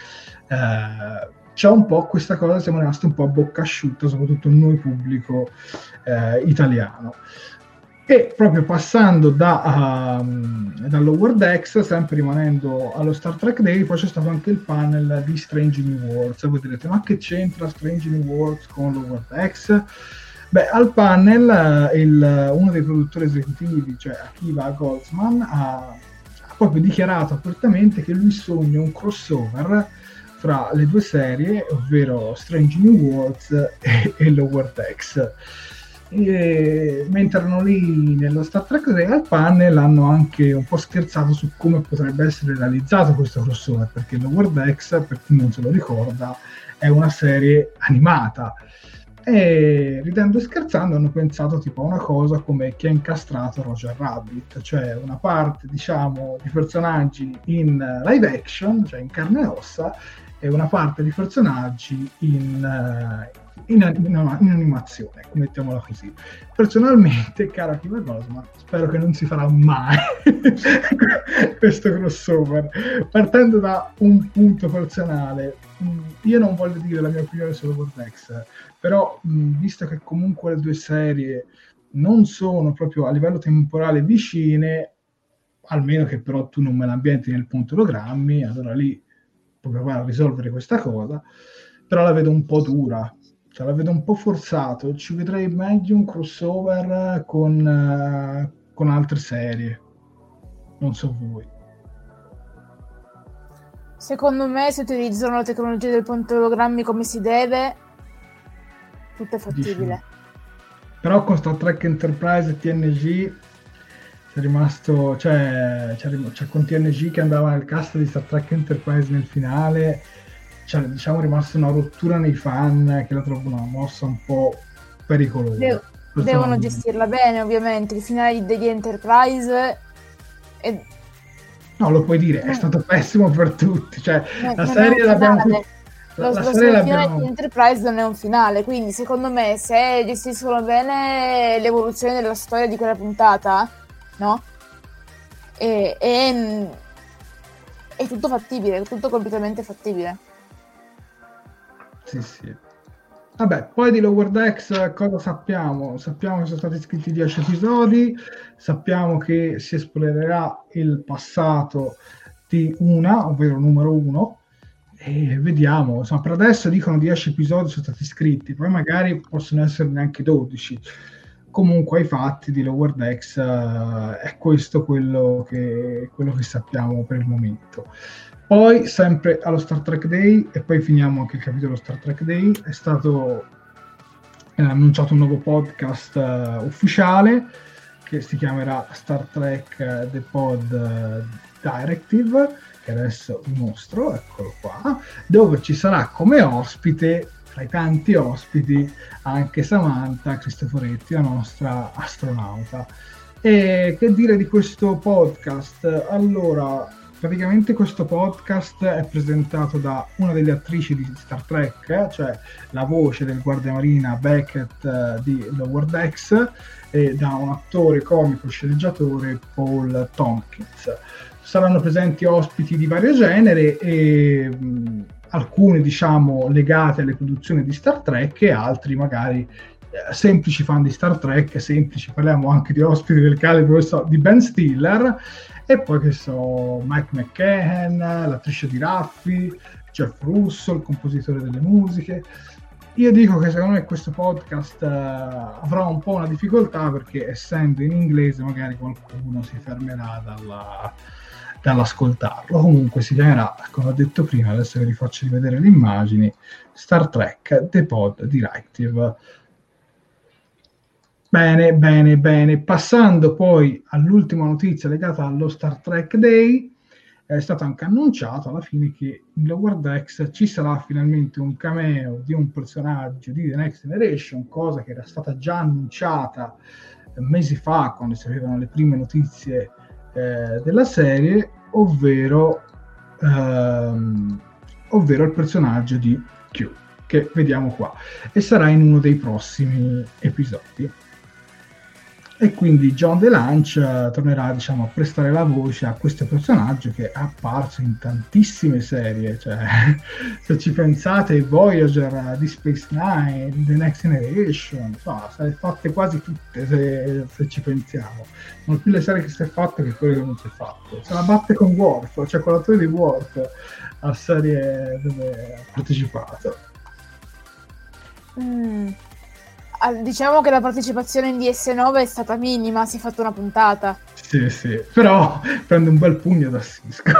c'è un po' questa cosa, siamo rimasti un po' a bocca asciutta, soprattutto noi pubblico italiano. E proprio passando da Lower Decks, sempre rimanendo allo Star Trek Day, poi c'è stato anche il panel di Strange New Worlds. Voi direte, ma che c'entra Strange New Worlds con Lower Decks? Beh, al panel uno dei produttori esecutivi, cioè Akiva Goldsman, ha proprio dichiarato apertamente che lui sogna un crossover fra le due serie, ovvero Strange New Worlds e Lower Decks. E mentre erano lì nello Star Trek Day al panel hanno anche un po' scherzato su come potrebbe essere realizzato questo crossover, perché Lower Decks, per chi non se lo ricorda, è una serie animata e ridendo e scherzando hanno pensato tipo a una cosa come chi ha incastrato Roger Rabbit, cioè una parte diciamo di personaggi in live action, cioè in carne e ossa, e una parte di personaggi in animazione, mettiamola così. Personalmente, cara Akiva Goldsman, spero che non si farà mai questo crossover. Partendo da un punto personale, io non voglio dire la mia opinione su Lower Decks, però visto che comunque le due serie non sono proprio a livello temporale vicine, almeno che però tu non me l'ambienti nel punto ologrammi, allora lì puoi provare a risolvere questa cosa, però la vedo un po' dura, cioè la vedo un po' forzato. Ci vedrei meglio un crossover con altre serie, non so voi. Secondo me se utilizzano la tecnologia del ponte ologrammi come si deve, tutto è fattibile. Però con Star Trek Enterprise e TNG c'è rimasto, cioè con TNG che andava nel cast di Star Trek Enterprise nel finale, c'è diciamo rimasta una rottura nei fan che la trovo una mossa un po' pericolosa. Devono gestirla bene, ovviamente. Il finale di Enterprise è... No, lo puoi dire, è stato pessimo per tutti, cioè la serie l'abbiamo la serie finale di Enterprise non è un finale, quindi secondo me se gestiscono bene l'evoluzione della storia di quella puntata, no? È tutto fattibile, è tutto completamente fattibile. Sì. Vabbè, poi di Lower Decks cosa sappiamo? Sappiamo che sono stati scritti 10 episodi, sappiamo che si esplorerà il passato di Una, ovvero numero 1, e vediamo, insomma, per adesso dicono 10 episodi sono stati scritti, poi magari possono essere neanche 12. Comunque ai fatti di Lower Decks è questo quello che sappiamo per il momento. Poi sempre allo Star Trek Day, e poi finiamo anche il capitolo Star Trek Day, è stato annunciato un nuovo podcast ufficiale che si chiamerà Star Trek The Pod Directive, che adesso vi mostro, eccolo qua, dove ci sarà come ospite tra i tanti ospiti anche Samantha Cristoforetti, la nostra astronauta. E che dire di questo podcast? Allora, praticamente questo podcast è presentato da una delle attrici di Star Trek, cioè la voce del guardiamarina Beckett di Lower Decks, e da un attore comico sceneggiatore Paul Tompkins. Saranno presenti ospiti di vario genere e alcuni diciamo legati alle produzioni di Star Trek e altri magari semplici fan di Star Trek, semplici, parliamo anche di ospiti del calibro di Ben Stiller, e poi che so, Mike McCann, l'attrice di Raffi, Jeff Russo, il compositore delle musiche. Io dico che secondo me questo podcast avrà un po' una difficoltà perché essendo in inglese magari qualcuno si fermerà dall'ascoltarlo. Comunque si chiamerà, come ho detto prima, adesso vi faccio rivedere le immagini, Star Trek The Pod Directive. Bene. Passando poi all'ultima notizia legata allo Star Trek Day, è stato anche annunciato alla fine che in Lower Decks ci sarà finalmente un cameo di un personaggio di The Next Generation, cosa che era stata già annunciata mesi fa quando si avevano le prime notizie della serie, ovvero il personaggio di Q, che vediamo qua, e sarà in uno dei prossimi episodi. E quindi John DeLange tornerà, diciamo, a prestare la voce a questo personaggio che è apparso in tantissime serie, cioè se ci pensate, Voyager, Deep Space Nine, The Next Generation, insomma, se le fatte quasi tutte se ci pensiamo. Sono più le serie che si è fatte che quelle che non si è fatte. Se la batte con Worf, cioè con l'attore di Worf a serie dove ha partecipato. Diciamo che la partecipazione in DS9 è stata minima, si è fatta una puntata. Sì, però prende un bel pugno da Cisco.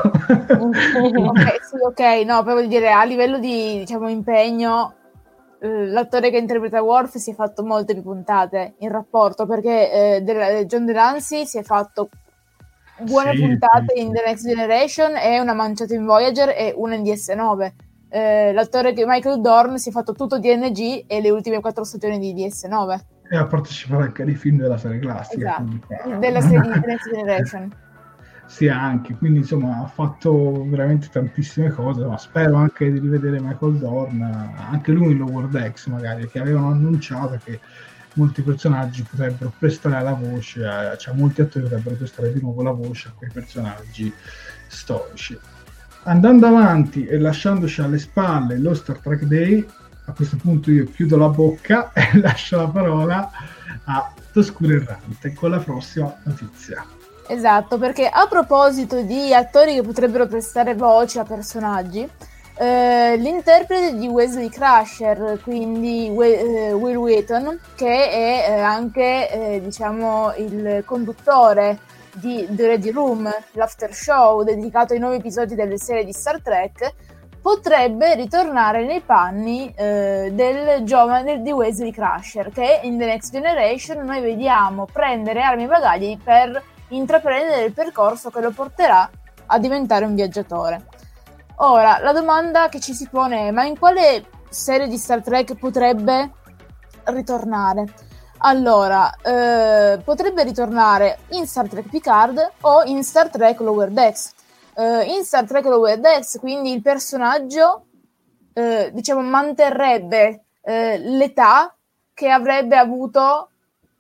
ok, no, però voglio dire, a livello di, diciamo, impegno, l'attore che interpreta Worf si è fatto molte più puntate in rapporto, perché John DeLancey si è fatto buone puntate in The Next Generation e una manciata in Voyager e una in DS9. L'attore che Michael Dorn si è fatto tutto DNG e le ultime 4 stagioni di DS9 e ha partecipato anche ai film della serie classica, esatto, della serie di Next Generation. Sì, anche, quindi insomma ha fatto veramente tantissime cose, ma spero anche di rivedere Michael Dorn, anche lui in Lower Decks magari, che avevano annunciato che molti personaggi potrebbero prestare la voce, cioè molti attori potrebbero prestare di nuovo la voce a quei personaggi storici. Andando avanti e lasciandoci alle spalle lo Star Trek Day, a questo punto io chiudo la bocca e lascio la parola a Toscuro Errante con la prossima notizia. Esatto, perché a proposito di attori che potrebbero prestare voce a personaggi, l'interprete di Wesley Crusher, quindi Will Wheaton, che è anche diciamo il conduttore di The Ready Room, l'after show dedicato ai 9 episodi delle serie di Star Trek, potrebbe ritornare nei panni del giovane di Wesley Crusher, che in The Next Generation noi vediamo prendere armi e bagagli per intraprendere il percorso che lo porterà a diventare un viaggiatore. Ora, la domanda che ci si pone è: ma in quale serie di Star Trek potrebbe ritornare? Allora, potrebbe ritornare in Star Trek Picard o in Star Trek Lower Decks. In Star Trek Lower Decks, quindi il personaggio diciamo manterrebbe l'età che avrebbe avuto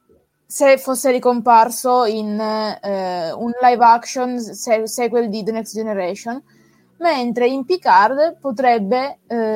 se fosse ricomparso in un live action sequel di The Next Generation, mentre in Picard potrebbe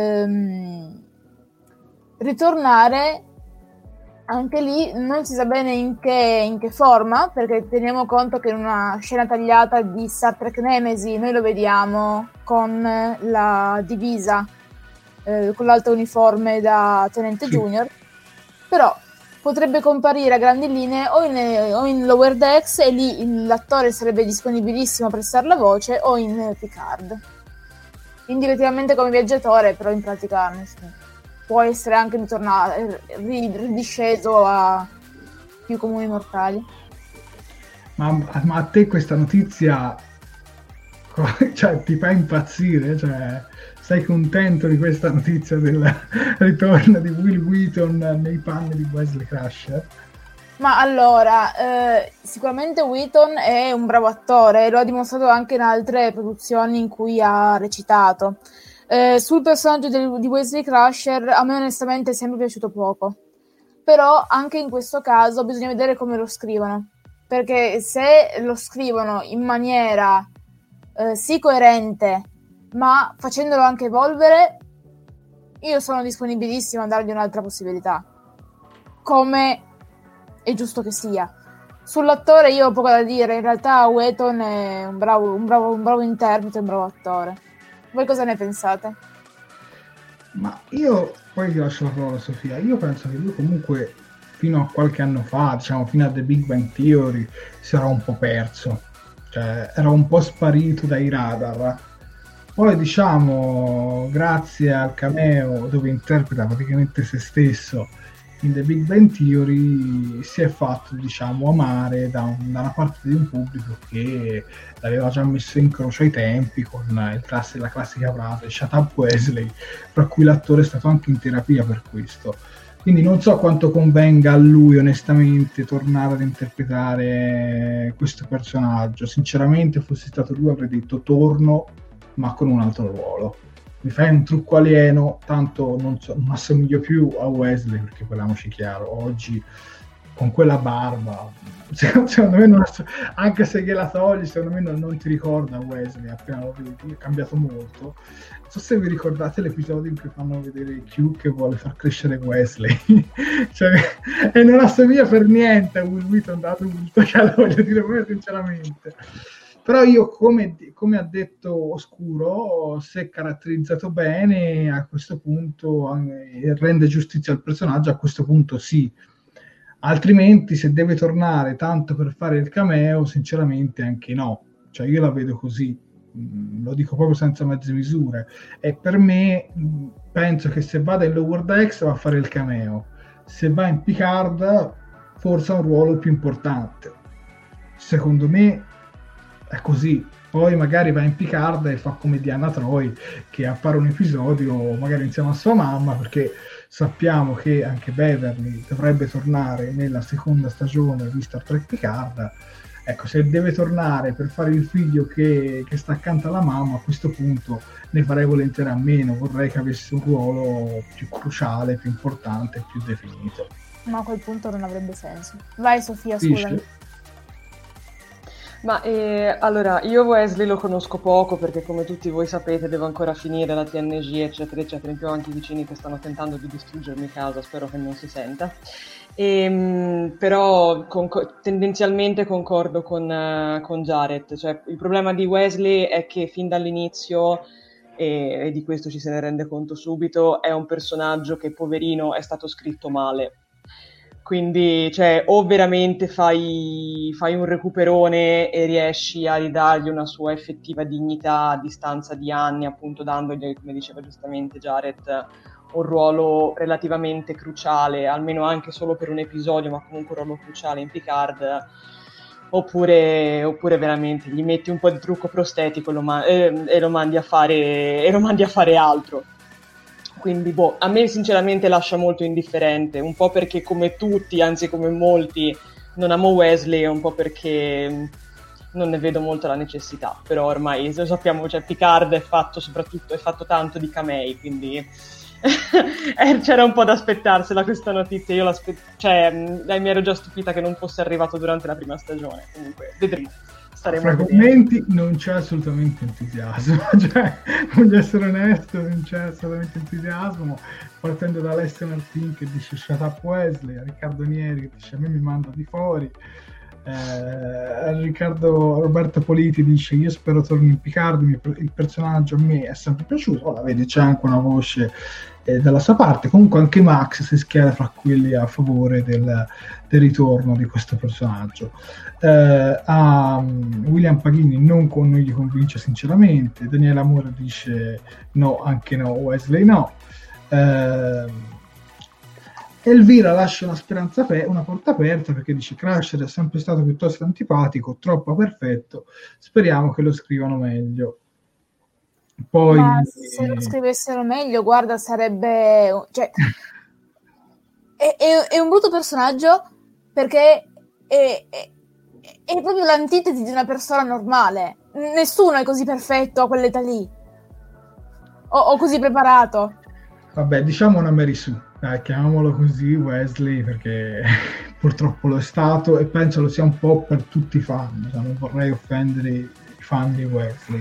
ritornare. Anche lì non si sa bene in che forma, perché teniamo conto che in una scena tagliata di Star Trek Nemesis noi lo vediamo con la divisa, con l'alto uniforme da tenente junior, però potrebbe comparire a grandi linee o in Lower Decks, e lì l'attore sarebbe disponibilissimo a prestare la voce, o in Picard, indirettivamente come viaggiatore, però in pratica può essere anche ritornato, ridisceso a più comuni mortali. Ma a te questa notizia cioè, ti fa impazzire? Cioè, sei contento di questa notizia del ritorno di Will Wheaton nei panni di Wesley Crusher? Ma allora, sicuramente Wheaton è un bravo attore, lo ha dimostrato anche in altre produzioni in cui ha recitato. Sul personaggio di Wesley Crusher a me onestamente è sempre piaciuto poco, però anche in questo caso bisogna vedere come lo scrivono, perché se lo scrivono in maniera sì coerente, ma facendolo anche evolvere, io sono disponibilissima a dargli un'altra possibilità, come è giusto che sia. Sull'attore io ho poco da dire, in realtà Wheaton è un bravo interprete, un bravo attore. Voi cosa ne pensate? Ma io, poi ti lascio la parola Sofia, io penso che lui comunque fino a qualche anno fa, diciamo fino a The Big Bang Theory, si era un po' perso, cioè era un po' sparito dai radar. Poi diciamo, grazie al cameo dove interpreta praticamente se stesso in The Big Bang Theory, si è fatto, diciamo, amare da una parte di un pubblico che l'aveva già messo in croce ai tempi con la classica frase "Shut up Wesley", per cui l'attore è stato anche in terapia per questo. Quindi non so quanto convenga a lui onestamente tornare ad interpretare questo personaggio. Sinceramente, fossi stato lui avrei detto torno, ma con un altro ruolo. Mi fai un trucco alieno, tanto non assomiglio più a Wesley, perché parliamoci chiaro, oggi con quella barba, secondo me anche se gliela togli, secondo me non ti ricorda Wesley, appena lo vedi, è cambiato molto. Non so se vi ricordate l'episodio in cui fanno vedere Q che vuole far crescere Wesley, cioè, e non assomiglia per niente a Will Wheaton da adulto, cioè, voglio dire proprio sinceramente. Però io, come ha detto Oscuro, se è caratterizzato bene, a questo punto rende giustizia al personaggio, a questo punto sì. Altrimenti, se deve tornare tanto per fare il cameo, sinceramente anche no. Cioè io la vedo così, lo dico proprio senza mezze misure. E per me, penso che se vada in Lower Decks va a fare il cameo. Se va in Picard, forse ha un ruolo più importante. Secondo me è così. Poi magari va in Picard e fa come Diana Troy, che appare un episodio magari insieme a sua mamma, perché sappiamo che anche Beverly dovrebbe tornare nella seconda stagione di Star Trek Picard. Ecco, se deve tornare per fare il figlio che sta accanto alla mamma, a questo punto ne farei volentieri a meno. Vorrei che avesse un ruolo più cruciale, più importante, più definito. Ma a quel punto non avrebbe senso. Vai Sofia, scusami. Ma allora, io Wesley lo conosco poco perché, come tutti voi sapete, devo ancora finire la TNG, eccetera, eccetera, in più anche i vicini che stanno tentando di distruggermi casa, spero che non si senta. Però tendenzialmente concordo con Jared, cioè il problema di Wesley è che fin dall'inizio, e di questo ci se ne rende conto subito, è un personaggio che, poverino, è stato scritto male. Quindi, cioè, o veramente fai un recuperone e riesci a ridargli una sua effettiva dignità a distanza di anni, appunto dandogli, come diceva giustamente Jared, un ruolo relativamente cruciale, almeno anche solo per un episodio, ma comunque un ruolo cruciale in Picard, oppure veramente gli metti un po' di trucco prostetico e lo mandi a fare altro. Quindi a me sinceramente lascia molto indifferente, un po' perché come tutti, anzi come molti, non amo Wesley, un po' perché non ne vedo molto la necessità, però ormai lo sappiamo, cioè Picard è fatto tanto di camei, quindi c'era un po' da aspettarsela questa notizia, mi ero già stupita che non fosse arrivato durante la prima stagione, comunque vedremo. Fra commenti non c'è assolutamente entusiasmo, cioè, voglio essere onesto, non c'è assolutamente entusiasmo, partendo da Alessio Martin che dice "Shut up Wesley", a Riccardo Nieri che dice "a me mi manda di fuori", Roberto Politi dice "io spero torni in Picard, il personaggio a me è sempre piaciuto", la vedi, c'è anche una voce dalla sua parte. Comunque anche Max si schiera fra quelli a favore del ritorno di questo personaggio. A William Paghini non gli convince sinceramente. Daniele Amore dice no, anche no, Wesley no. Elvira lascia una speranza una porta aperta, perché dice Crusher è sempre stato piuttosto antipatico, troppo perfetto, speriamo che lo scrivano meglio. Poi, ma se lo scrivessero meglio, guarda, sarebbe... Cioè, è un brutto personaggio perché è proprio l'antitesi di una persona normale. Nessuno è così perfetto a quell'età lì. O così preparato. vabbè, diciamo una Mary Sue, chiamiamolo così, Wesley, perché purtroppo lo è stato e penso lo sia un po' per tutti i fan, cioè, non vorrei offendere i fan di Wesley.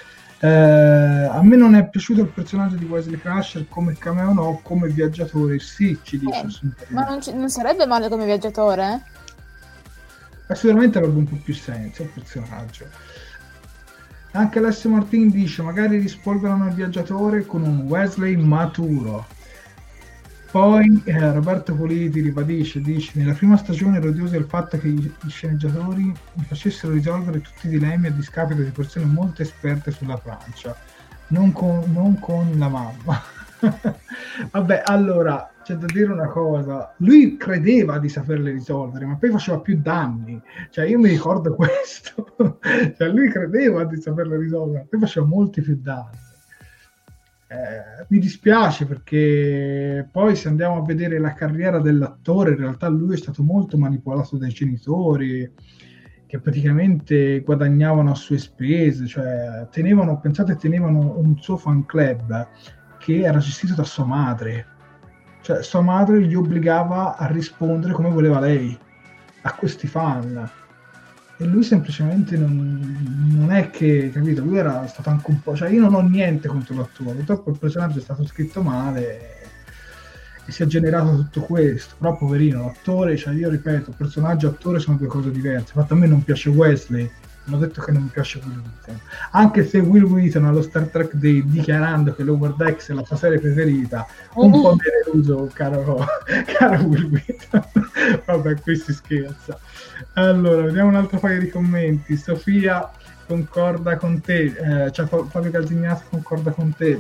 A me non è piaciuto il personaggio di Wesley Crusher come cameo, no, come viaggiatore sì, ci dice. Ma non sarebbe male come viaggiatore? Sicuramente avrebbe un po' più senso il personaggio. Anche Alessio Martin dice magari rispolverano il viaggiatore con un Wesley maturo. Poi Roberto Politi ribadisce, dice nella prima stagione ero odioso il fatto che gli sceneggiatori mi facessero risolvere tutti i dilemmi a discapito di persone molto esperte sulla Francia, non con la mamma. Vabbè, allora c'è da dire una cosa, lui credeva di saperle risolvere, ma poi faceva più danni, cioè io mi ricordo questo, cioè lui credeva di saperle risolvere, poi faceva molti più danni. Mi dispiace perché poi se andiamo a vedere la carriera dell'attore, in realtà lui è stato molto manipolato dai genitori che praticamente guadagnavano a sue spese, cioè tenevano un suo fan club che era gestito da sua madre, cioè sua madre gli obbligava a rispondere come voleva lei a questi fan e lui semplicemente non è che, capito, lui era stato anche un po', cioè io non ho niente contro l'attore, purtroppo il personaggio è stato scritto male e si è generato tutto questo, però poverino l'attore, cioè io ripeto, personaggio e attore sono due cose diverse, infatti a me non piace Wesley, non ho detto che non mi piace Will Wheaton, anche se Will Wheaton allo Star Trek Day dichiarando che Lower Decks è la sua serie preferita, un po' mi è deluso, caro Will Wheaton. Vabbè, qui si scherza. Allora, vediamo un altro paio di commenti. Sofia concorda con te, cioè Fabio Calzignato concorda con te.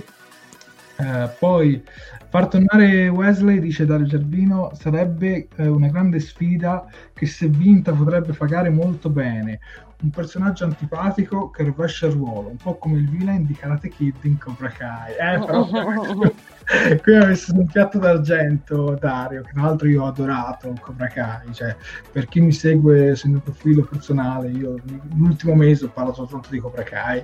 Poi far tornare Wesley, dice Dario Giardino, sarebbe una grande sfida che se vinta potrebbe pagare molto bene. Un personaggio antipatico che rovescia il ruolo, un po' come il villain di Karate Kid in Cobra Kai. Però qui mi ha messo un piatto d'argento Dario, che tra l'altro io ho adorato Cobra Kai, cioè per chi mi segue sul mio profilo personale, io l'ultimo mese ho parlato soltanto di Cobra Kai.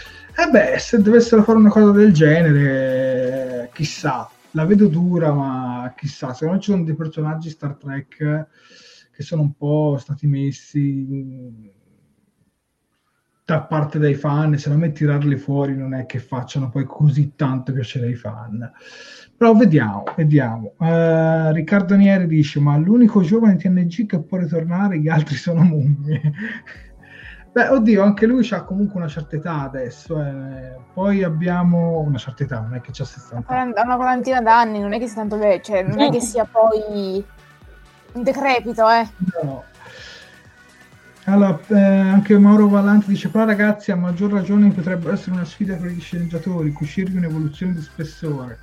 Se dovessero fare una cosa del genere, chissà, la vedo dura, ma chissà, secondo me ci sono dei personaggi Star Trek che sono un po' stati messi da parte dei fan, e secondo me tirarli fuori non è che facciano poi così tanto piacere ai fan. Però vediamo. Riccardo Nieri dice, ma l'unico giovane TNG che può ritornare, gli altri sono mummie. Beh, oddio, anche lui ha comunque una certa età adesso. Poi abbiamo una certa età, non è che c'ha 60 anni. Ha una quarantina d'anni, non è che sia tanto vecchio, cioè, non è che sia poi un decrepito, No. Allora, anche Mauro Vallanti dice, però ragazzi, a maggior ragione potrebbe essere una sfida per gli sceneggiatori, cucirvi un'evoluzione di spessore.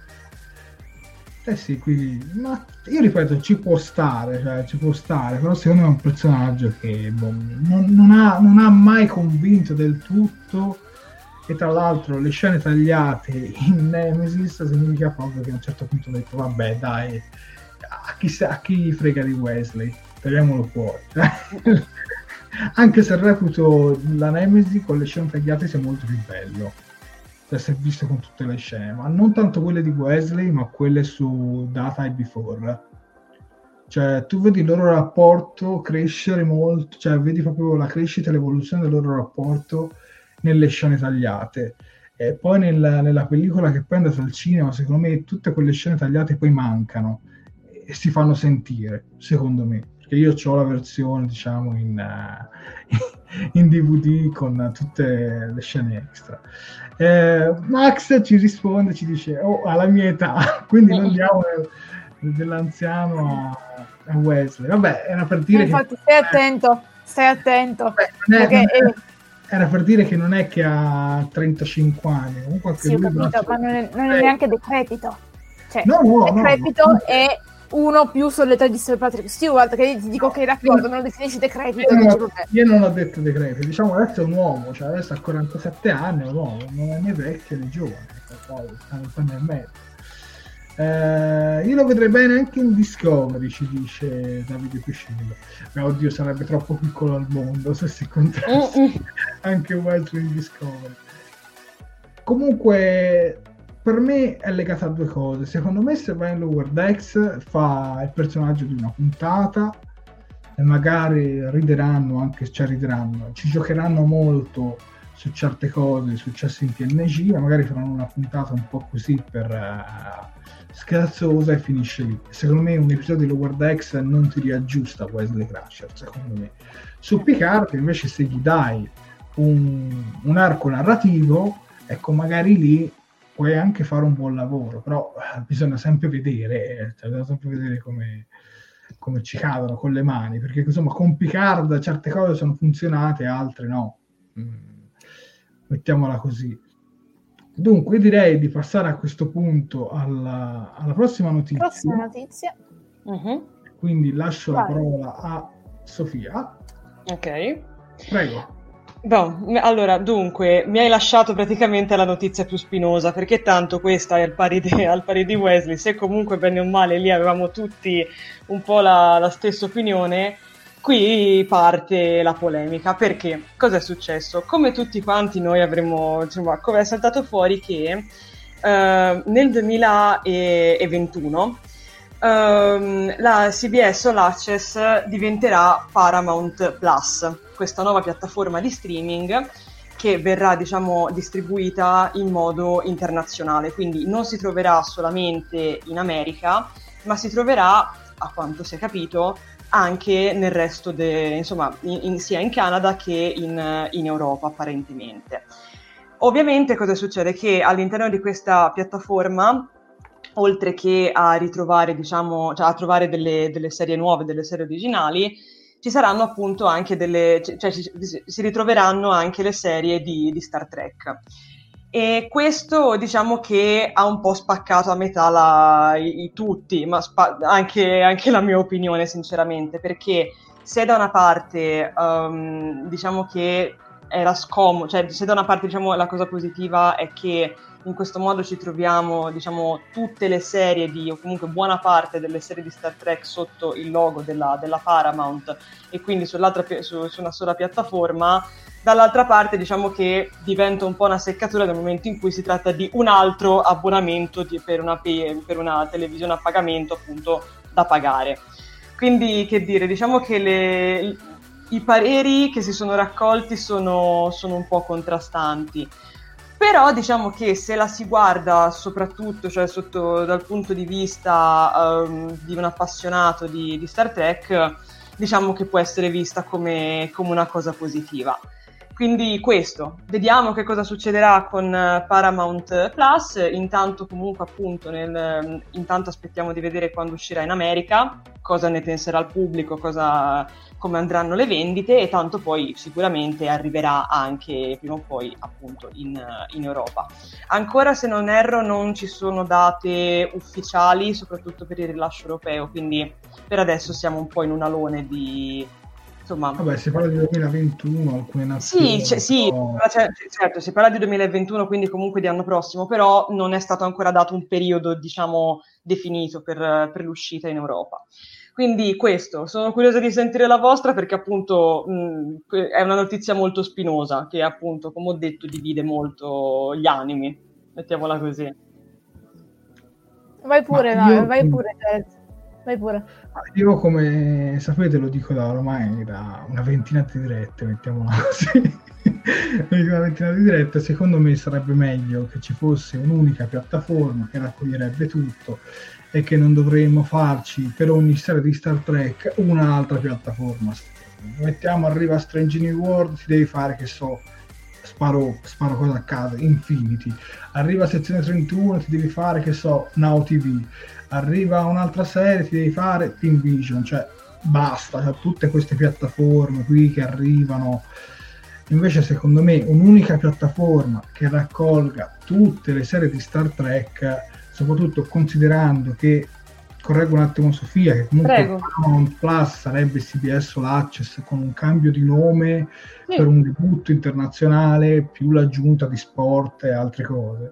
Sì, quindi, ma io ripeto, ci può stare, però secondo me è un personaggio che non ha mai convinto del tutto, e tra l'altro le scene tagliate in Nemesis significa proprio che a un certo punto ho detto, vabbè dai, a chi frega di Wesley, tagliamolo fuori. Anche se reputo la Nemesis con le scene tagliate sia molto più bello, cioè se visto con tutte le scene, ma non tanto quelle di Wesley, ma quelle su Data e Before. Cioè tu vedi il loro rapporto crescere molto, cioè vedi proprio la crescita e l'evoluzione del loro rapporto nelle scene tagliate. E poi nella pellicola che poi è andata al cinema, secondo me tutte quelle scene tagliate poi mancano e si fanno sentire, secondo me, perché io ho la versione, diciamo, in DVD con tutte le scene extra. Max ci risponde, ci dice, alla mia età, quindi non diamo dell'anziano a Wesley. Vabbè, era per dire infatti che, stai attento perché era per dire che non è che ha 35 anni, comunque sì, ho capito, ma non è neanche decrepito, cioè no, decrepito no. è uno più sull'età di Sir Patrick Stewart, che ti dico che d'accordo, me lo definisci decrepito. Io non ho detto decrepito, diciamo adesso è un uomo, cioè adesso ha 47 anni, è un uomo, non è né vecchio né giovane, poi stanno un po' nel mezzo. Io lo vedrei bene anche in Discovery, ci dice Davide Piscillo. Ma oddio, sarebbe troppo piccolo al mondo se si incontrasse anche Wesley in Discovery. Comunque per me è legata a due cose. Secondo me se va in Lower Decks fa il personaggio di una puntata e magari rideranno, ci giocheranno molto su certe cose successe in TNG, e magari faranno una puntata un po' così per scherzosa e finisce lì. Secondo me un episodio di Lower Decks non ti riaggiusta Wesley Crusher, secondo me. Su Picard invece se gli dai un arco narrativo, ecco, magari lì puoi anche fare un buon lavoro, però bisogna sempre vedere, come ci cadono con le mani, perché insomma con Picard certe cose sono funzionate, altre no. Mettiamola così. Dunque direi di passare a questo punto alla prossima notizia. Quindi lascio la parola a Sofia. Ok. Prego. Allora, dunque, mi hai lasciato praticamente la notizia più spinosa, perché tanto questa è al pari di Wesley, se comunque bene o male lì avevamo tutti un po' la stessa opinione. Qui parte la polemica, perché cosa è successo? Come tutti quanti noi avremmo, come è saltato fuori che nel 2021 la CBS All Access diventerà Paramount Plus, questa nuova piattaforma di streaming che verrà, distribuita in modo internazionale, quindi non si troverà solamente in America, ma si troverà, a quanto si è capito, anche nel resto sia in Canada che in Europa apparentemente. Ovviamente cosa succede? Che all'interno di questa piattaforma, oltre che a ritrovare, a trovare delle serie nuove, delle serie originali, ci saranno appunto anche si ritroveranno anche le serie di Star Trek. E questo che ha un po' spaccato a metà tutti, ma anche la mia opinione sinceramente, perché se da una parte che era scomodo, se da una parte la cosa positiva è che in questo modo ci troviamo tutte le serie o comunque buona parte delle serie di Star Trek sotto il logo della Paramount e quindi su una sola piattaforma. Dall'altra parte che diventa un po' una seccatura nel momento in cui si tratta di un altro abbonamento per una televisione a pagamento appunto da pagare. Quindi che dire, che i pareri che si sono raccolti sono un po' contrastanti. Però che se la si guarda soprattutto dal punto di vista di un appassionato di Star Trek, che può essere vista come una cosa positiva. Quindi questo, vediamo che cosa succederà con Paramount Plus. Intanto comunque appunto intanto aspettiamo di vedere quando uscirà in America, cosa ne penserà il pubblico, come andranno le vendite, e tanto poi sicuramente arriverà anche prima o poi appunto in Europa. Ancora, se non erro, non ci sono date ufficiali, soprattutto per il rilascio europeo, quindi per adesso siamo un po' in un alone di... Vabbè, si parla di 2021, alcune nazioni... Sì, certo, si parla di 2021, quindi comunque di anno prossimo, però non è stato ancora dato un periodo, definito per l'uscita in Europa. Quindi questo, sono curiosa di sentire la vostra, perché appunto è una notizia molto spinosa, che appunto, come ho detto, divide molto gli animi, mettiamola così. Vai pure, vai pure. Io, come sapete, lo dico ormai da una ventina di dirette, mettiamola così. Una ventina di dirette, secondo me sarebbe meglio che ci fosse un'unica piattaforma che raccoglierebbe tutto e che non dovremmo farci per ogni serie di Star Trek un'altra piattaforma. Arriva Strange New World, ti devi fare, che so, sparo cosa a caso, Infinity. Arriva sezione 31, ti devi fare, che so, Now TV. Arriva un'altra serie, ti devi fare Team Vision, basta, tutte queste piattaforme qui che arrivano. Invece secondo me un'unica piattaforma che raccolga tutte le serie di Star Trek, soprattutto considerando che correggo un attimo Sofia, che comunque Prego. Paramount Plus sarebbe CBS All Access con un cambio di nome per un debutto internazionale, più l'aggiunta di sport e altre cose.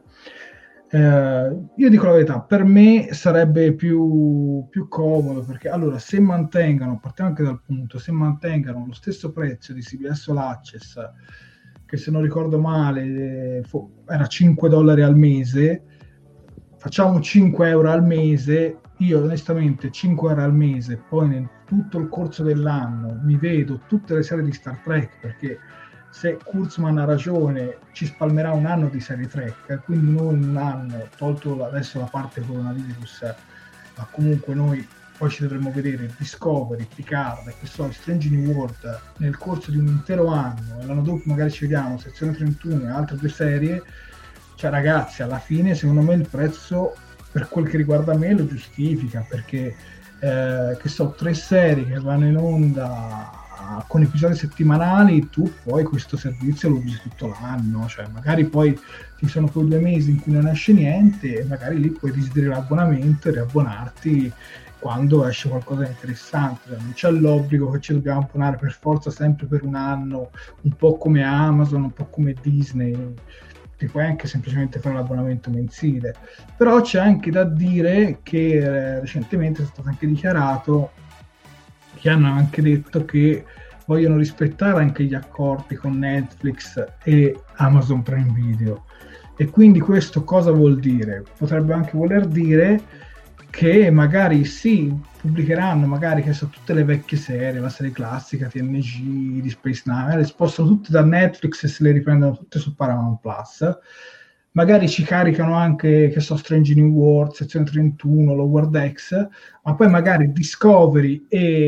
Io dico la verità, per me sarebbe più comodo, perché allora se mantengano, partiamo anche dal punto, se mantengano lo stesso prezzo di CBS All Access, che se non ricordo male era $5 al mese, facciamo 5 euro al mese, io onestamente 5 euro al mese, poi nel tutto il corso dell'anno mi vedo tutte le serie di Star Trek, perché se Kurtzman ha ragione ci spalmerà un anno di serie Trek, quindi noi in un anno, tolto adesso la parte coronavirus, ma comunque noi poi ci dovremmo vedere Discovery, Picard, che so, Strange New World nel corso di un intero anno, e l'anno dopo magari ci vediamo Sezione 31 e altre 2 serie. Cioè ragazzi, alla fine secondo me il prezzo per quel che riguarda me lo giustifica, perché che so, 3 serie che vanno in onda con episodi settimanali, tu poi questo servizio lo usi tutto l'anno, cioè magari poi ci sono quei 2 mesi in cui non esce niente e magari lì puoi desideri l'abbonamento e riabbonarti quando esce qualcosa di interessante. Cioè, non c'è l'obbligo che ci dobbiamo abbonare per forza sempre per un anno, un po' come Amazon, un po' come Disney. Ti puoi anche semplicemente fare l'abbonamento mensile. Però c'è anche da dire che recentemente è stato anche dichiarato che hanno anche detto che vogliono rispettare anche gli accordi con Netflix e Amazon Prime Video. E quindi questo cosa vuol dire? Potrebbe anche voler dire che magari sì, pubblicheranno magari che so, tutte le vecchie serie, la serie classica, TNG, di Space Nine, le spostano tutte da Netflix e se le riprendono tutte su Paramount Plus. Magari ci caricano anche, che so, Strange New World, Sezione 31, Lower X, ma poi magari Discovery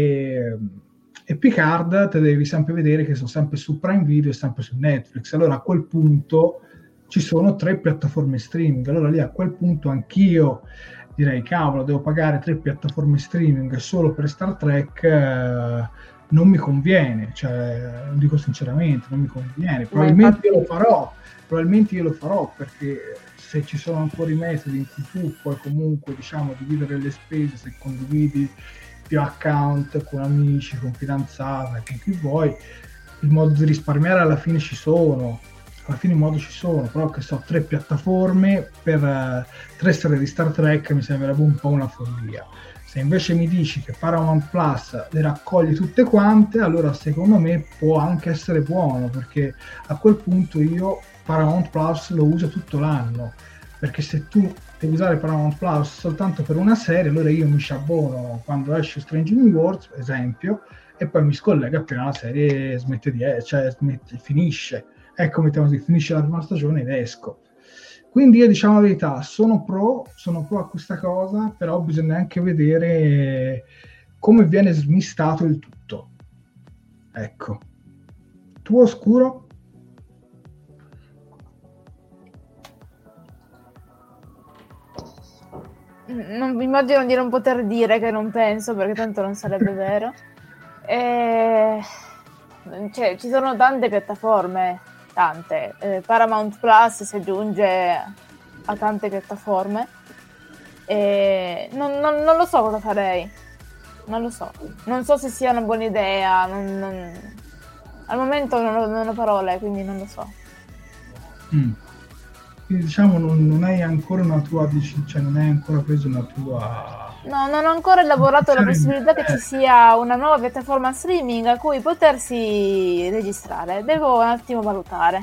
e Picard te devi sempre vedere che sono sempre su Prime Video e sempre su Netflix. Allora a quel punto ci sono 3 piattaforme streaming. Allora lì a quel punto anch'io direi, cavolo, devo pagare 3 piattaforme streaming solo per Star Trek, non mi conviene, cioè, lo dico sinceramente, non mi conviene. Probabilmente io lo farò, perché se ci sono ancora i metodi in cui tu puoi comunque, diciamo, dividere le spese, se condividi più account con amici, con fidanzata, con chi vuoi, il modo di risparmiare alla fine ci sono. Alla fine i modi ci sono, però che so, 3 piattaforme per 3 serie di Star Trek mi sembrerebbe un po' una follia. Se invece mi dici che Paramount Plus le raccoglie tutte quante, allora secondo me può anche essere buono, perché a quel punto io Paramount Plus lo uso tutto l'anno, perché se tu devi usare Paramount Plus soltanto per una serie, allora io mi ci abbono quando esce Strange New World, per esempio, e poi mi scollega appena la serie finisce. Ecco, mettiamo così, finisce la prima stagione ed esco. Quindi io, diciamo la verità, sono pro a questa cosa, però bisogna anche vedere come viene smistato il tutto. Ecco. Tu, Oscuro? Non immagino di non poter dire che non penso, perché tanto non sarebbe vero. Cioè, ci sono tante piattaforme, tante. Paramount Plus si aggiunge a tante piattaforme. Non lo so cosa farei. Non lo so. Non so se sia una buona idea. Al momento non ho parole, quindi non lo so. Quindi diciamo non hai ancora una tua, cioè non hai ancora preso una tua... No, non ho ancora elaborato la possibilità che ci sia una nuova piattaforma streaming a cui potersi registrare. Devo un attimo valutare.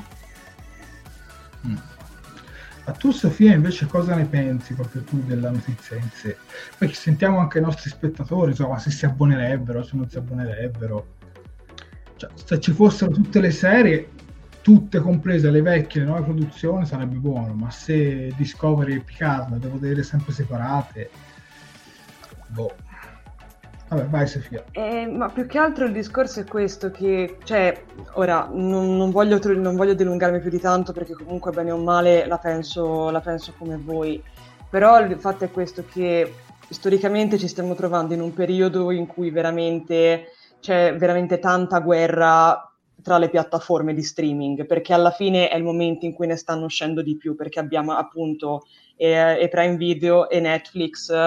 Ma tu, Sofia, invece cosa ne pensi proprio tu della notizia in sé? Poi sentiamo anche i nostri spettatori, insomma, se si abbonerebbero, se non si abbonerebbero. Cioè, se ci fossero tutte le serie, tutte comprese le vecchie, le nuove produzioni, sarebbe buono, ma se Discovery e Picard le devo vedere sempre separate, boh. Vabbè, vai Sofia. Ma più che altro il discorso è questo, che cioè ora non voglio dilungarmi più di tanto, perché comunque bene o male la penso come voi, però il fatto è questo, che storicamente ci stiamo trovando in un periodo in cui veramente c'è veramente tanta guerra tra le piattaforme di streaming, perché alla fine è il momento in cui ne stanno uscendo di più, perché abbiamo appunto e Prime Video e Netflix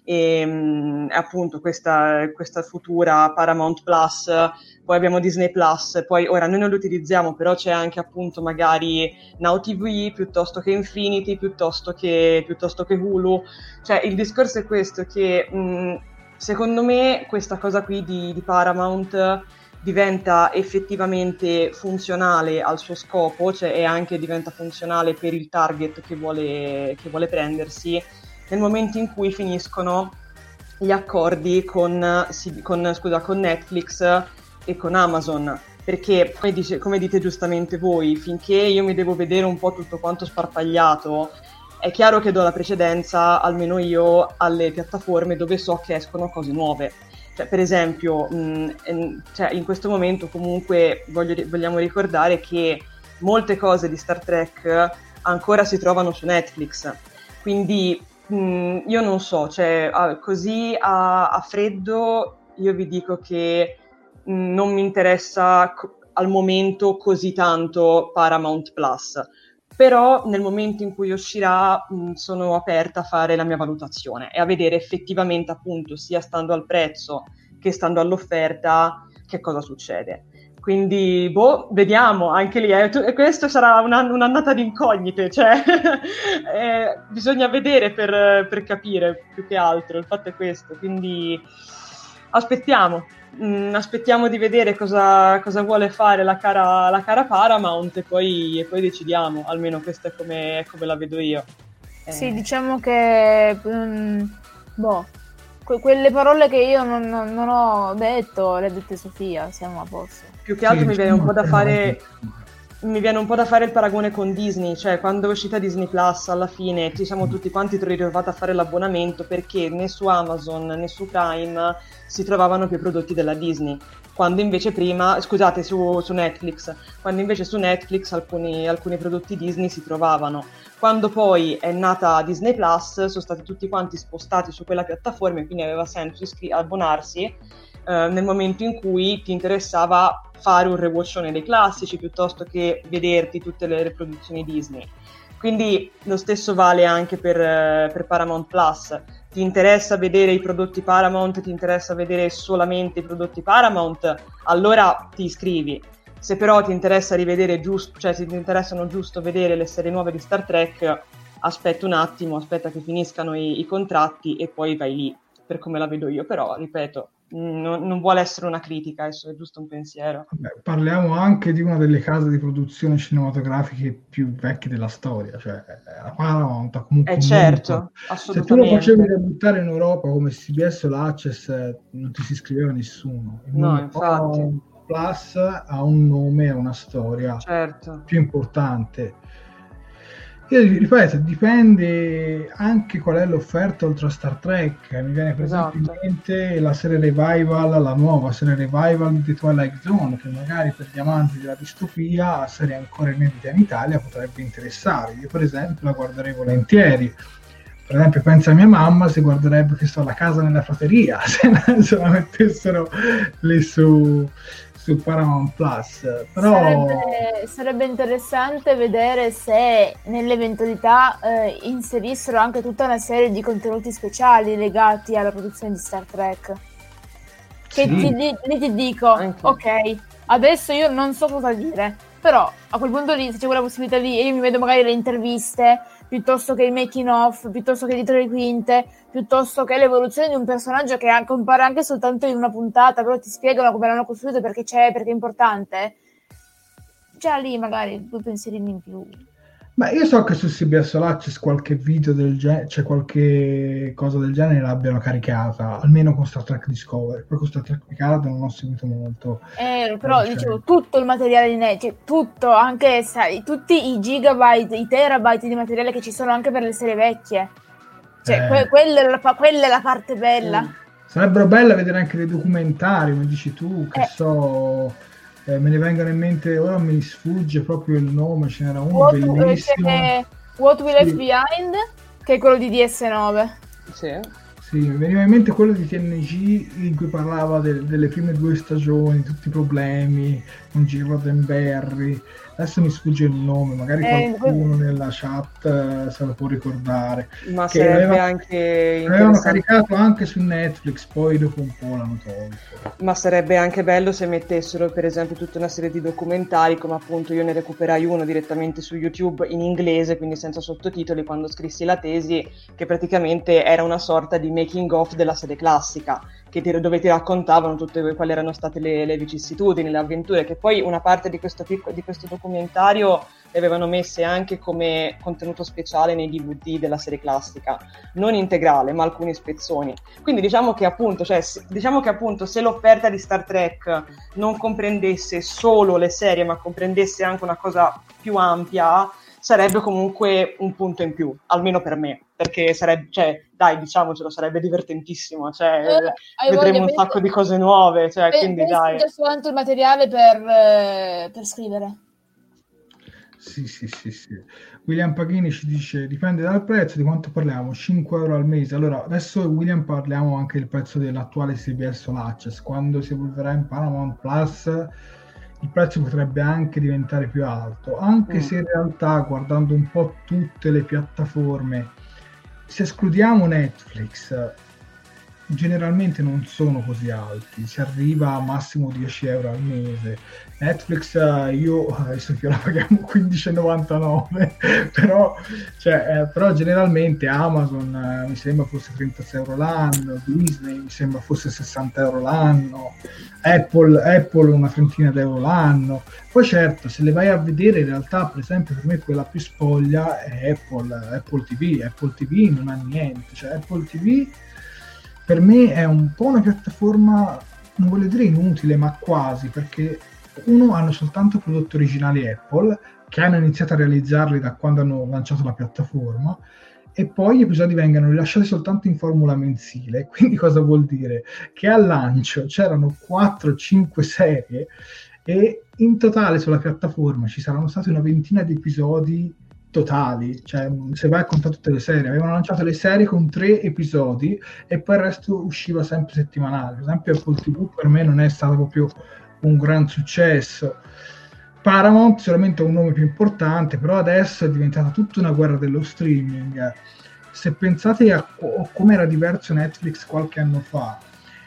e appunto questa futura Paramount Plus, poi abbiamo Disney Plus, poi ora noi non lo utilizziamo, però c'è anche appunto magari Now TV, piuttosto che Infinity, piuttosto che Hulu. Cioè il discorso è questo, che secondo me questa cosa qui di Paramount diventa effettivamente funzionale al suo scopo, cioè e anche diventa funzionale per il target che vuole prendersi, nel momento in cui finiscono gli accordi con Netflix e con Amazon, perché come dite giustamente voi, finché io mi devo vedere un po' tutto quanto sparpagliato, è chiaro che do la precedenza, almeno io, alle piattaforme dove so che escono cose nuove. Cioè, per esempio, in questo momento comunque vogliamo ricordare che molte cose di Star Trek ancora si trovano su Netflix, quindi io non so, cioè, così a freddo io vi dico che non mi interessa al momento così tanto Paramount Plus, però nel momento in cui uscirà sono aperta a fare la mia valutazione e a vedere effettivamente, appunto, sia stando al prezzo che stando all'offerta, che cosa succede. Quindi, vediamo, anche lì, questo sarà un'annata di incognite, cioè bisogna vedere per capire, più che altro, il fatto è questo, quindi aspettiamo di vedere cosa vuole fare la cara Paramount e poi decidiamo, almeno questa è come la vedo io. Sì, diciamo che quelle parole che io non ho detto le ha dette Sofia, siamo a posto. Più che altro mi viene un po' da fare il paragone con Disney, cioè quando è uscita Disney Plus alla fine ci siamo tutti quanti ritrovati a fare l'abbonamento perché né su Amazon né su Prime si trovavano più prodotti della Disney, quando invece su Netflix, quando invece su Netflix alcuni prodotti Disney si trovavano. Quando poi è nata Disney Plus sono stati tutti quanti spostati su quella piattaforma e quindi aveva senso abbonarsi nel momento in cui ti interessava fare un rewatchone dei classici piuttosto che vederti tutte le riproduzioni Disney. Quindi lo stesso vale anche per Paramount Plus. Ti interessa vedere i prodotti Paramount, ti interessa vedere solamente i prodotti Paramount, allora ti iscrivi. Se però ti interessa se ti interessano giusto vedere le serie nuove di Star Trek, aspetta un attimo, aspetta che finiscano i contratti e poi vai lì, per come la vedo io. Però, ripeto, non vuole essere una critica, è giusto un pensiero. Beh, parliamo anche di una delle case di produzione cinematografiche più vecchie della storia, cioè la Paramount comunque certo, se tu lo facevi debuttare in Europa come CBS o l'Access non ti si iscriveva nessuno. No, infatti. Plus ha un nome e una storia più importante. Io ripeto, dipende anche qual è l'offerta oltre a Star Trek. Mi viene per esempio in mente la serie Revival, la nuova serie Revival di Twilight Zone, che magari per gli amanti della distopia, serie ancora inedita in Italia, potrebbe interessare. Io per esempio la guarderei volentieri. Per esempio pensa a mia mamma, si guarderebbe La casa nella prateria se la mettessero lì su Paramount Plus. Però sarebbe interessante vedere se nell'eventualità inserissero anche tutta una serie di contenuti speciali legati alla produzione di Star Trek. Che ti dico, anche. Ok, adesso io non so cosa dire, però a quel punto lì, se c'è quella possibilità lì, e io mi vedo magari le interviste, piuttosto che il making of, piuttosto che dietro le quinte, piuttosto che l'evoluzione di un personaggio che compare anche soltanto in una puntata, però ti spiegano come l'hanno costruito, perché è importante, già lì magari due pensieri in più. Ma io so che su CBS là c'è qualche video del genere, c'è qualche cosa del genere l'abbiano caricata, almeno con Star Trek Discovery. Poi con Star Trek Picard non ho seguito molto. Però dicevo, tutto il materiale di Netflix, tutto, anche sai, tutti i gigabyte, i terabyte di materiale che ci sono anche per le serie vecchie. Cioè, quella è la parte bella. Sarebbero belle vedere anche dei documentari, come dici tu, che me ne vengono in mente, ora mi sfugge proprio il nome, ce n'era uno bellissimo. What We Left Behind, che è quello di DS9. Sì, mi veniva in mente quello di TNG in cui parlava delle prime 2 stagioni, tutti i problemi con Gene Roddenberry. adesso mi sfugge il nome, magari qualcuno nella chat se lo può ricordare. Ma che sarebbe anche avevano caricato anche su Netflix, poi dopo un po' l'hanno tolto. Ma sarebbe anche bello se mettessero per esempio tutta una serie di documentari, come appunto io ne recuperai uno direttamente su YouTube in inglese, quindi senza sottotitoli, quando scrissi la tesi, che praticamente era una sorta di making of della serie classica, dove ti raccontavano tutte quali erano state le vicissitudini, le avventure, che poi una parte di questo documentario le avevano messe anche come contenuto speciale nei DVD della serie classica, non integrale, ma alcuni spezzoni. Quindi diciamo che appunto se l'offerta di Star Trek non comprendesse solo le serie, ma comprendesse anche una cosa più ampia, sarebbe comunque un punto in più, almeno per me, perché sarebbe, dai, diciamocelo, sarebbe divertentissimo, vedremo un sacco di cose nuove, quindi dai. Su quanto il materiale per scrivere. Sì. William Paghini ci dice dipende dal prezzo, di quanto parliamo? 5 euro al mese. Allora, adesso William parliamo anche del prezzo dell'attuale CBS All Access. Quando si evolverà in Paramount Plus il prezzo potrebbe anche diventare più alto, anche se in realtà guardando un po' tutte le piattaforme, se escludiamo Netflix, generalmente non sono così alti, si arriva a massimo 10 euro al mese. Netflix adesso che la paghiamo 15,99 però generalmente Amazon mi sembra fosse 36 euro l'anno, Disney mi sembra fosse 60 euro l'anno, Apple una trentina d'euro l'anno. Poi certo, se le vai a vedere, in realtà per esempio per me quella più spoglia è Apple TV non ha niente, Apple TV per me è un po' una piattaforma, non voglio dire inutile, ma quasi, perché hanno soltanto prodotti originali Apple, che hanno iniziato a realizzarli da quando hanno lanciato la piattaforma, e poi gli episodi vengono rilasciati soltanto in formula mensile. Quindi cosa vuol dire? Che al lancio c'erano 4-5 serie, e in totale sulla piattaforma ci saranno stati una ventina di episodi totali, se vai a contare tutte le serie, avevano lanciato le serie con 3 episodi e poi il resto usciva sempre settimanale. Per esempio Apple TV per me non è stato proprio un gran successo. Paramount sicuramente è un nome più importante, però adesso è diventata tutta una guerra dello streaming. Se pensate a come era diverso Netflix qualche anno fa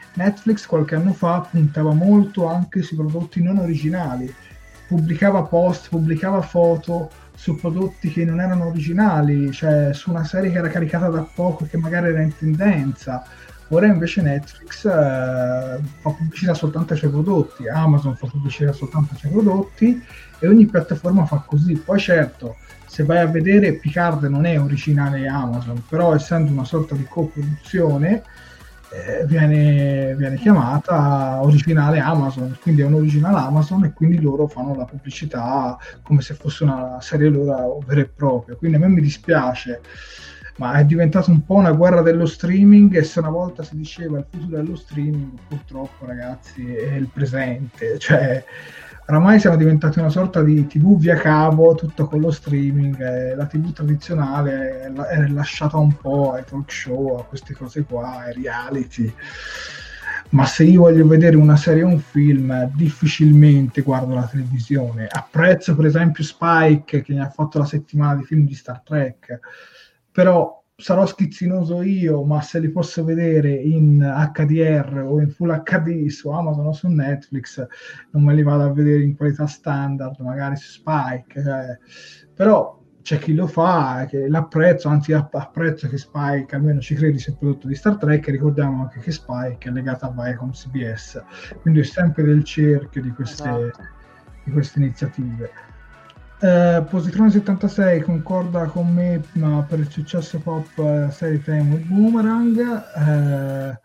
puntava molto anche sui prodotti non originali, pubblicava post, pubblicava foto su prodotti che non erano originali, su una serie che era caricata da poco e che magari era in tendenza. Ora invece Netflix fa pubblicità soltanto ai suoi prodotti, Amazon fa pubblicità soltanto ai suoi prodotti, e ogni piattaforma fa così. Poi certo, se vai a vedere, Picard non è originale Amazon, però essendo una sorta di coproduzione viene chiamata originale Amazon, quindi è un original Amazon, e quindi loro fanno la pubblicità come se fosse una serie loro vera e propria. Quindi a me mi dispiace, ma è diventato un po' una guerra dello streaming, e se una volta si diceva il futuro dello streaming, purtroppo ragazzi è il presente. Oramai siamo diventati una sorta di TV via cavo, tutto con lo streaming. La TV tradizionale è lasciata un po' ai talk show, a queste cose qua, ai reality. Ma se io voglio vedere una serie o un film, difficilmente guardo la televisione. Apprezzo per esempio Spike, che ne ha fatto la settimana di film di Star Trek, però sarò schizzinoso io, ma se li posso vedere in HDR o in Full HD su Amazon o su Netflix, non me li vado a vedere in qualità standard, magari su Spike. Però c'è chi lo fa, che l'apprezzo, anzi apprezzo che Spike almeno ci credi sul prodotto di Star Trek, e ricordiamo anche che Spike è legata a Viacom CBS, quindi è sempre del cerchio di queste iniziative. Positrone 76 concorda con me, ma per il successo pop serie Family Boomerang.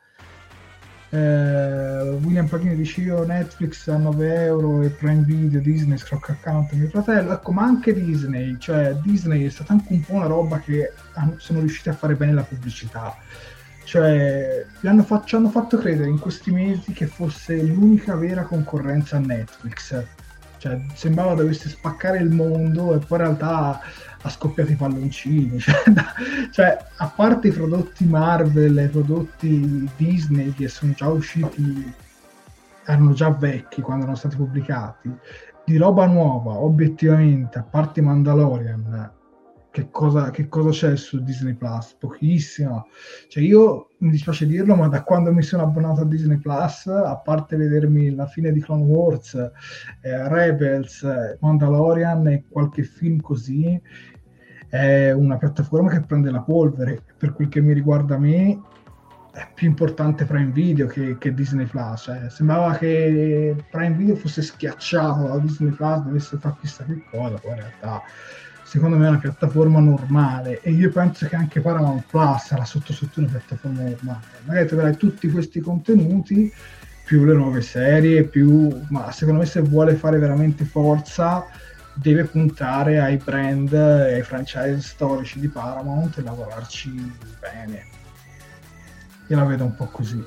William Paghini dice io Netflix a 9 euro e Prime Video, Disney scrocca account mio fratello. Ecco, ma anche Disney è stata anche un po' una roba che sono riusciti a fare bene la pubblicità, ci hanno fatto credere in questi mesi che fosse l'unica vera concorrenza a Netflix. Sembrava dovesse spaccare il mondo, e poi in realtà ha scoppiato i palloncini. A parte i prodotti Marvel e i prodotti Disney che sono già usciti, erano già vecchi quando erano stati pubblicati, di roba nuova, obiettivamente, a parte Mandalorian, che cosa c'è su Disney Plus? Pochissimo. Cioè io, mi dispiace dirlo, ma da quando mi sono abbonato a Disney Plus, a parte vedermi la fine di Clone Wars, Rebels, Mandalorian e qualche film così, è una piattaforma che prende la polvere. Per quel che mi riguarda me, è più importante Prime Video che Disney Plus. Sembrava che Prime Video fosse schiacciato da Disney Plus, dovesse fare chissà che cosa, poi in realtà secondo me è una piattaforma normale, e io penso che anche Paramount Plus sarà sotto una piattaforma normale. Magari troverai tutti questi contenuti più le nuove serie, ma secondo me se vuole fare veramente forza deve puntare ai brand e ai franchise storici di Paramount e lavorarci bene. Io la vedo un po' così.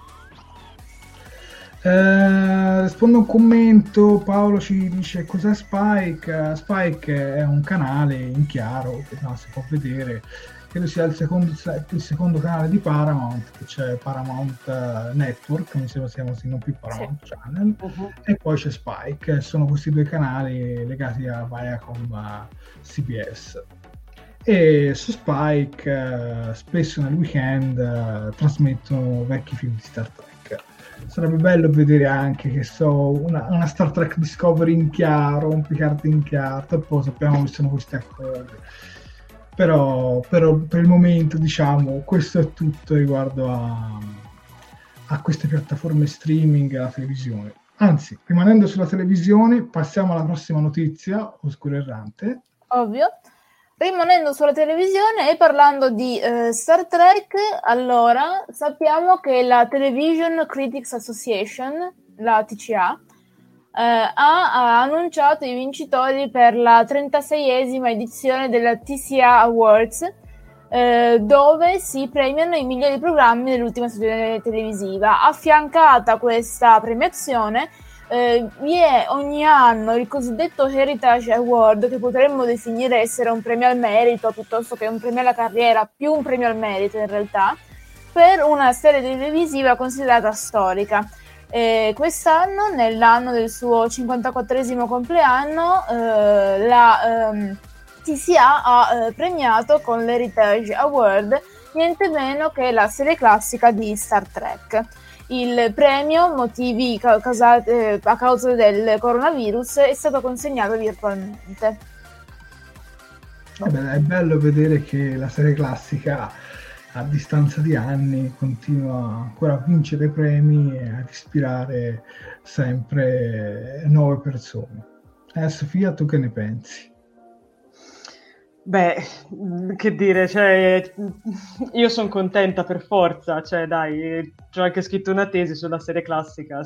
Rispondo a un commento. Paolo ci dice: cos'è Spike? Spike è un canale in chiaro che si può vedere, credo sia il secondo canale di Paramount, che c'è Paramount Network, mi sembra sia così, non più Paramount Channel, e poi c'è Spike. Sono questi due canali legati a Viacom CBS, e su Spike spesso nel weekend trasmettono vecchi film di Star Trek. Sarebbe bello vedere anche, che una Star Trek Discovery in chiaro, un Picard in chiaro, e poi sappiamo che sono questi accordi. Però per il momento, diciamo, questo è tutto riguardo a queste piattaforme streaming e alla televisione. Anzi, rimanendo sulla televisione, passiamo alla prossima notizia, Oscuro Errante. Ovvio. Rimanendo sulla televisione e parlando di Star Trek, allora sappiamo che la Television Critics Association, la TCA, ha annunciato i vincitori per la 36esima edizione della TCA Awards, dove si premiano i migliori programmi dell'ultima stagione televisiva. Affiancata a questa premiazione vi è ogni anno il cosiddetto Heritage Award, che potremmo definire essere un premio al merito piuttosto che un premio alla carriera, più un premio al merito in realtà, per una serie televisiva considerata storica. Quest'anno, nell'anno del suo 54esimo compleanno, la TCA ha premiato con l'Heritage Award niente meno che la serie classica di Star Trek. Il premio, motivi causati a causa del coronavirus, è stato consegnato virtualmente. È bello vedere che la serie classica, a distanza di anni, continua ancora a vincere premi e ad ispirare sempre nuove persone. Sofia, tu che ne pensi? Beh, che dire, cioè, io sono contenta per forza, cioè dai, ci ho anche scritto una tesi sulla serie classica.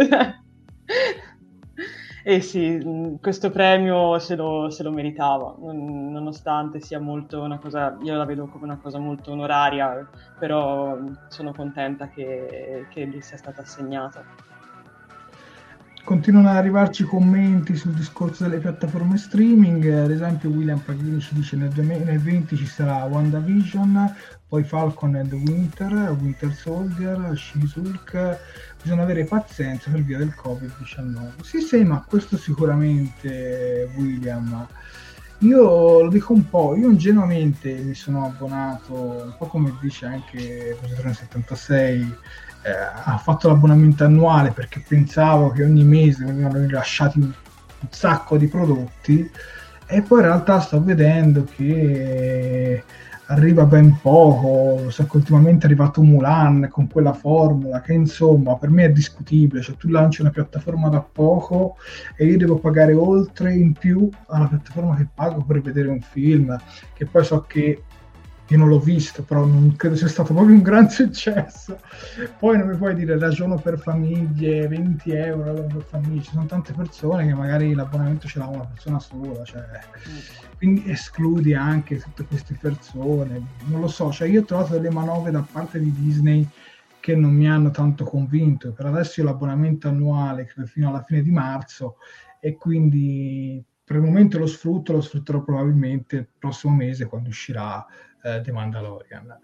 E sì, questo premio se lo meritava, nonostante sia molto una cosa, io la vedo come una cosa molto onoraria, però sono contenta che gli sia stata assegnata. Continuano ad arrivarci commenti sul discorso delle piattaforme streaming. Ad esempio William Paghini ci dice nel 2020 ci sarà WandaVision, poi Falcon and Winter Soldier, She-Hulk. Bisogna avere pazienza per via del Covid-19. Sì, ma questo sicuramente, William. Io lo dico un po', io ingenuamente mi sono abbonato, un po' come dice anche Positrone 76, ha fatto l'abbonamento annuale perché pensavo che ogni mese venivano rilasciati un sacco di prodotti, e poi in realtà sto vedendo che arriva ben poco. So che ultimamente è arrivato Mulan con quella formula che insomma per me è discutibile, cioè tu lanci una piattaforma da poco e io devo pagare oltre in più alla piattaforma che pago per vedere un film, che poi so che io non l'ho visto, però non credo sia stato proprio un gran successo. Poi non mi puoi dire ragiono per famiglie, 20 euro per famiglie, ci sono tante persone che magari l'abbonamento ce l'ha una persona sola, cioè, quindi escludi anche tutte queste persone, non lo so, cioè io ho trovato delle manovre da parte di Disney che non mi hanno tanto convinto. Per adesso io l'abbonamento annuale credo fino alla fine di marzo, e quindi per il momento lo sfrutterò probabilmente il prossimo mese quando uscirà The Mandalorian.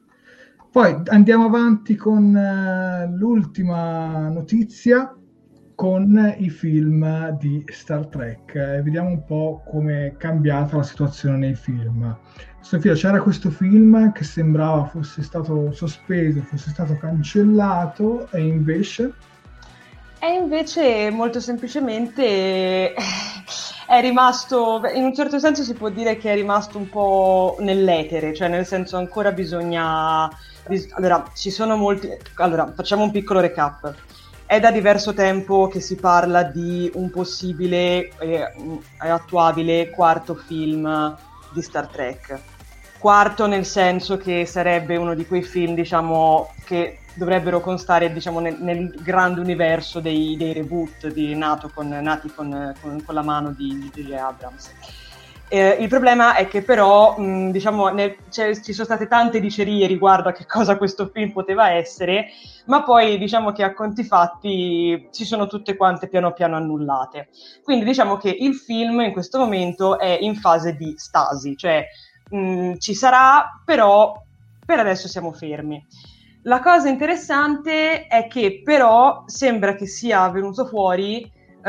Poi andiamo avanti con l'ultima notizia, con i film di Star Trek. Vediamo un po' come è cambiata la situazione nei film. Sofia, c'era questo film che sembrava fosse stato sospeso, fosse stato cancellato, e invece molto semplicemente è rimasto, in un certo senso si può dire che è rimasto un po' nell'etere, cioè nel senso ancora bisogna... Allora, ci sono molti... Allora, facciamo un piccolo recap. È da diverso tempo che si parla di un possibile attuabile quarto film di Star Trek. Quarto nel senso che sarebbe uno di quei film, diciamo, che dovrebbero constare, diciamo, nel grande universo dei reboot nati con la mano di J.J. Abrams. Il problema è che però, diciamo, ci sono state tante dicerie riguardo a che cosa questo film poteva essere, ma poi diciamo che a conti fatti si sono tutte quante piano piano annullate. Quindi diciamo che il film in questo momento è in fase di stasi, cioè ci sarà, però per adesso siamo fermi. La cosa interessante è che però sembra che sia venuto fuori,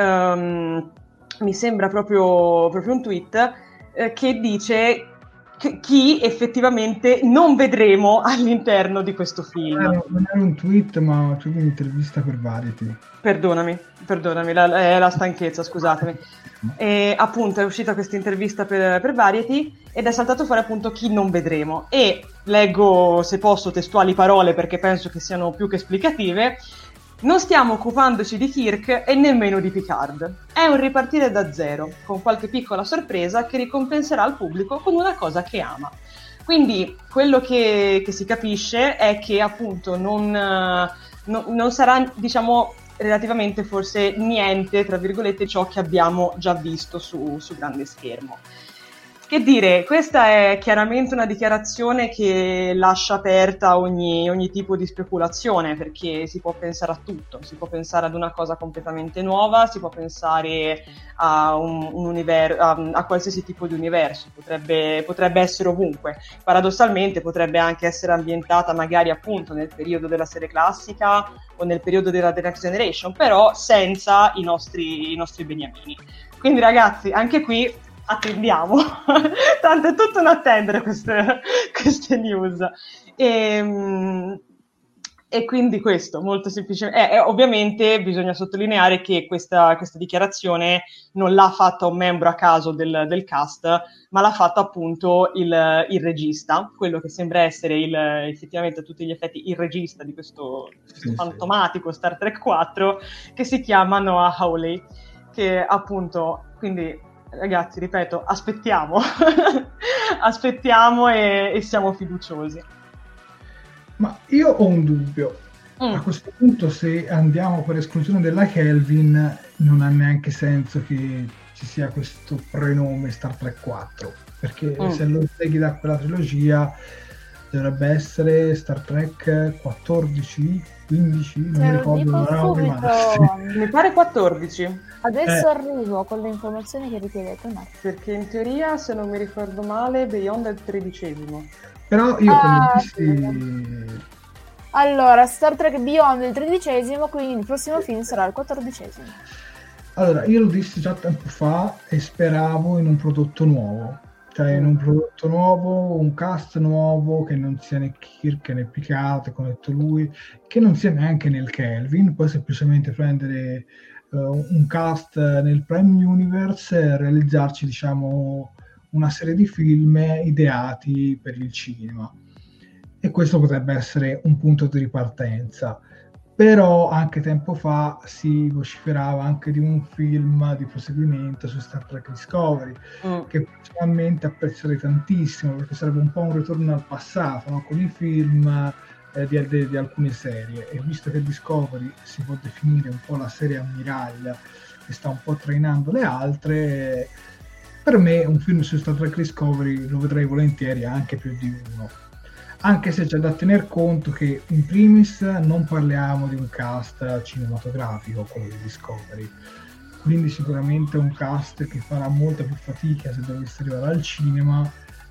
mi sembra proprio un tweet che dice chi effettivamente non vedremo all'interno di questo film. Non era un tweet, ma c'è un'intervista per Variety. Perdonami, è la stanchezza, scusatemi. E appunto è uscita questa intervista per Variety ed è saltato fuori appunto chi non vedremo. E leggo, se posso, testuali parole perché penso che siano più che esplicative. Non stiamo occupandoci di Kirk e nemmeno di Picard. È un ripartire da zero, con qualche piccola sorpresa che ricompenserà il pubblico con una cosa che ama. Quindi quello che si capisce è che appunto non sarà, diciamo, relativamente forse niente, tra virgolette, ciò che abbiamo già visto su grande schermo. Che dire, questa è chiaramente una dichiarazione che lascia aperta ogni tipo di speculazione, perché si può pensare a tutto, si può pensare ad una cosa completamente nuova, si può pensare a a qualsiasi tipo di universo, potrebbe essere ovunque. Paradossalmente potrebbe anche essere ambientata magari appunto nel periodo della serie classica o nel periodo della The Next Generation, però senza i nostri beniamini. Quindi ragazzi, anche qui attendiamo, tanto è tutto un attendere queste news e quindi questo molto semplicemente ovviamente bisogna sottolineare che questa dichiarazione non l'ha fatta un membro a caso del cast, ma l'ha fatta appunto il regista, quello che sembra essere effettivamente a tutti gli effetti il regista di questo fantomatico Star Trek 4, che si chiama Noah Hawley, che appunto, quindi ragazzi, ripeto, aspettiamo e siamo fiduciosi. Ma io ho un dubbio. A questo punto, se andiamo per esclusione della Kelvin, non ha neanche senso che ci sia questo prenome Star Trek 4, perché se lo segui da quella trilogia dovrebbe essere Star Trek 14, 15, non mi ricordo, mi pare 14. Adesso arrivo con le informazioni che richiedete, no? Perché in teoria, se non mi ricordo male, Beyond è il 13°. Però io come dissi... Allora, Star Trek Beyond è il 13°, quindi il prossimo film sarà il 14°. Allora, io lo dissi già tempo fa e speravo in un prodotto nuovo. Cioè in un prodotto nuovo, un cast nuovo, che non sia né Kirk né Picard, come ha detto lui, che non sia neanche nel Kelvin, poi semplicemente prendere un cast nel Prime Universe e realizzarci, diciamo, una serie di film ideati per il cinema. E questo potrebbe essere un punto di ripartenza. Però anche tempo fa si vociferava anche di un film di proseguimento su Star Trek Discovery, che personalmente apprezzerei tantissimo, perché sarebbe un po' un ritorno al passato, no? Con i film di alcune serie. E visto che Discovery si può definire un po' la serie ammiraglia che sta un po' trainando le altre, per me un film su Star Trek Discovery lo vedrei volentieri, anche più di uno. Anche se c'è da tener conto che in primis non parliamo di un cast cinematografico, quello di Discovery, quindi sicuramente un cast che farà molta più fatica se dovesse arrivare al cinema,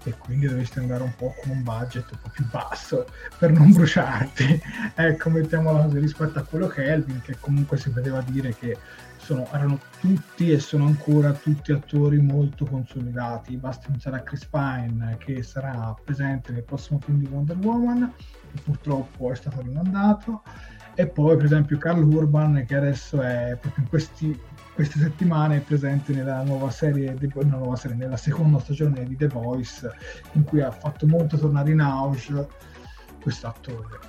e quindi dovresti andare un po' con un budget un po' più basso per non bruciarti, ecco, mettiamola così, rispetto a quello Kelvin, che comunque si poteva dire che erano tutti e sono ancora tutti attori molto consolidati. Basta pensare a Chris Pine, che sarà presente nel prossimo film di Wonder Woman, che purtroppo è stato rimandato, e poi per esempio Karl Urban, che adesso è proprio in queste settimane è presente nella nuova serie, nella seconda stagione di The Voice, in cui ha fatto molto tornare in auge questo attore.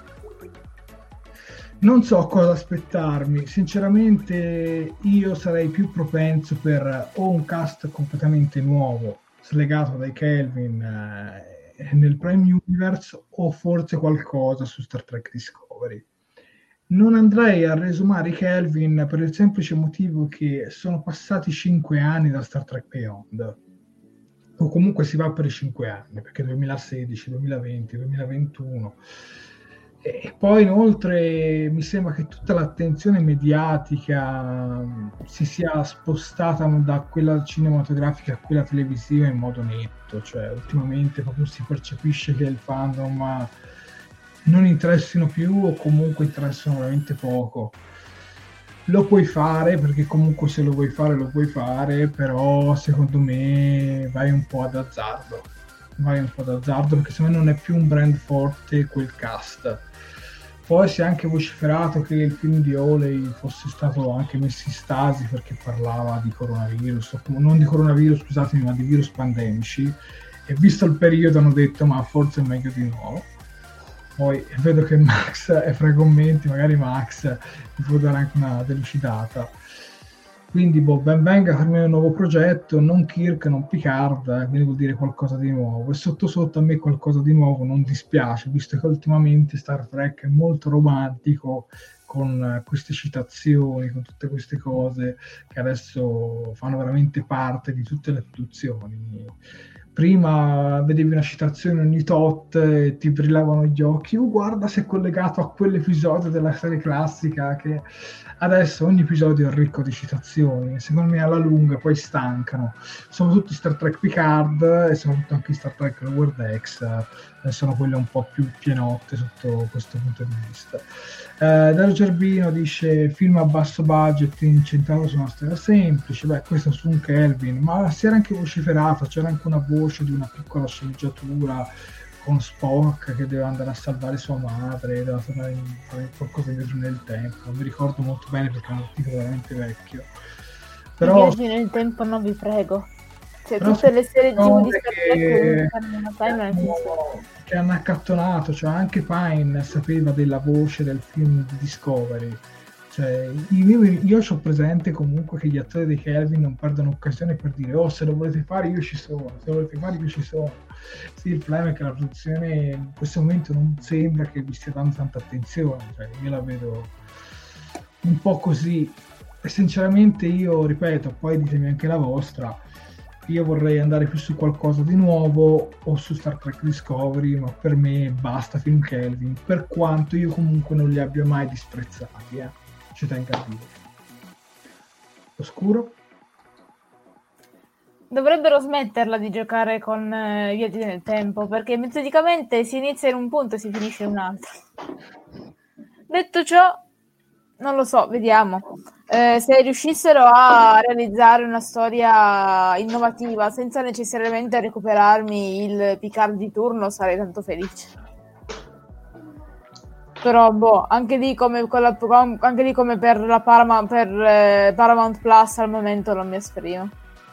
Non so cosa aspettarmi, sinceramente io sarei più propenso per o un cast completamente nuovo, slegato dai Kelvin nel Prime Universe, o forse qualcosa su Star Trek Discovery. Non andrei a riesumare i Kelvin per il semplice motivo che sono passati 5 anni da Star Trek Beyond, o comunque si va per i 5 anni, perché 2016, 2020, 2021... E poi inoltre mi sembra che tutta l'attenzione mediatica si sia spostata da quella cinematografica a quella televisiva in modo netto, cioè ultimamente proprio si percepisce che il fandom non interessino più, o comunque interessano veramente poco. Lo puoi fare, perché comunque se lo vuoi fare, però secondo me vai un po' ad azzardo, perché secondo me non è più un brand forte quel cast. Poi si è anche vociferato che il film di Hawley fosse stato anche messo in stasi perché parlava di coronavirus, non di coronavirus, scusatemi, ma di virus pandemici, e visto il periodo hanno detto ma forse è meglio di no. Poi vedo che Max è fra i commenti, magari Max mi può dare anche una delucidata. Quindi ben venga per me un nuovo progetto, non Kirk, non Picard, quindi vuol dire qualcosa di nuovo, e sotto a me qualcosa di nuovo non dispiace, visto che ultimamente Star Trek è molto romantico, con queste citazioni, con tutte queste cose che adesso fanno veramente parte di tutte le produzioni. Prima vedevi una citazione ogni tot e ti brillavano gli occhi, guarda se è collegato a quell'episodio della serie classica, che adesso ogni episodio è ricco di citazioni, secondo me alla lunga poi stancano, soprattutto Star Trek Picard e soprattutto anche Star Trek Lower Decks sono quelle un po' più pienotte sotto questo punto di vista. Dario Gerbino dice film a basso budget incentrato su una storia semplice, questo su un Kelvin, ma si era anche vociferato, c'era anche una voce di una piccola sceneggiatura con Spock che deve andare a salvare sua madre, deve tornare in fare qualcosa indietro nel tempo, non mi ricordo molto bene perché è un articolo veramente vecchio. Però viaggi nel tempo, non vi prego, cioè tutte le serie TV di Star Trek fanno una timeline che hanno accattonato, cioè anche Pine sapeva della voce del film di Discovery, cioè io ho presente comunque che gli attori dei Kelvin non perdono occasione per dire se lo volete fare io ci sono, sì, il problema è che la produzione in questo momento non sembra che vi stia dando tanta attenzione, cioè io la vedo un po' così, e sinceramente io ripeto, poi ditemi anche la vostra, io vorrei andare più su qualcosa di nuovo o su Star Trek Discovery, ma per me basta film Kelvin, per quanto io comunque non li abbia mai disprezzati, ci tengo a dire. Oscuro? Dovrebbero smetterla di giocare con viaggi nel tempo, perché metodicamente si inizia in un punto e si finisce in un altro. Detto ciò, non lo so, vediamo. Se riuscissero a realizzare una storia innovativa senza necessariamente recuperarmi il Picard di turno, sarei tanto felice. Però anche lì come per la Paramount Plus al momento non mi esprimo.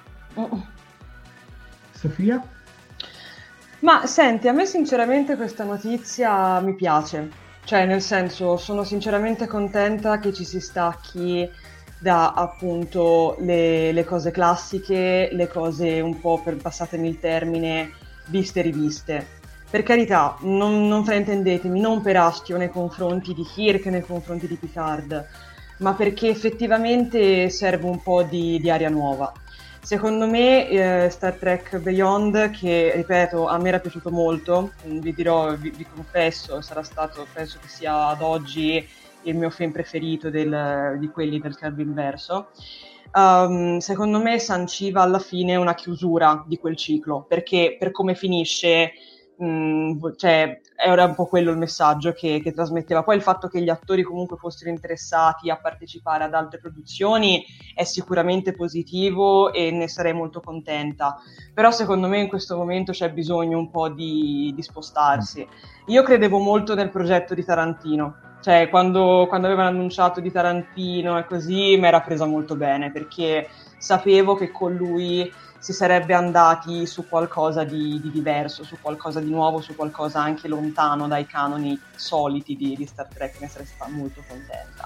Sofia? Ma senti, a me sinceramente questa notizia mi piace. Cioè, nel senso, sono sinceramente contenta che ci si stacchi da appunto le cose classiche, le cose un po', per passatemi il termine, viste e riviste. Per carità, non fraintendetemi, non per astio nei confronti di Kirk, nei confronti di Picard, ma perché effettivamente serve un po' di aria nuova. Secondo me Star Trek Beyond, che ripeto a me era piaciuto molto, vi dirò, vi confesso, sarà stato, penso che sia ad oggi il mio film preferito di quelli del Kelvinverso. Secondo me sanciva alla fine una chiusura di quel ciclo, perché per come finisce, cioè, era un po' quello il messaggio che trasmetteva. Poi il fatto che gli attori comunque fossero interessati a partecipare ad altre produzioni è sicuramente positivo e ne sarei molto contenta, però secondo me in questo momento c'è bisogno un po' di spostarsi. Io credevo molto nel progetto di Tarantino, cioè quando avevano annunciato di Tarantino e così mi era presa molto bene, perché sapevo che con lui si sarebbe andati su qualcosa di diverso, su qualcosa di nuovo, su qualcosa anche lontano dai canoni soliti di Star Trek. Ne sarei stata molto contenta.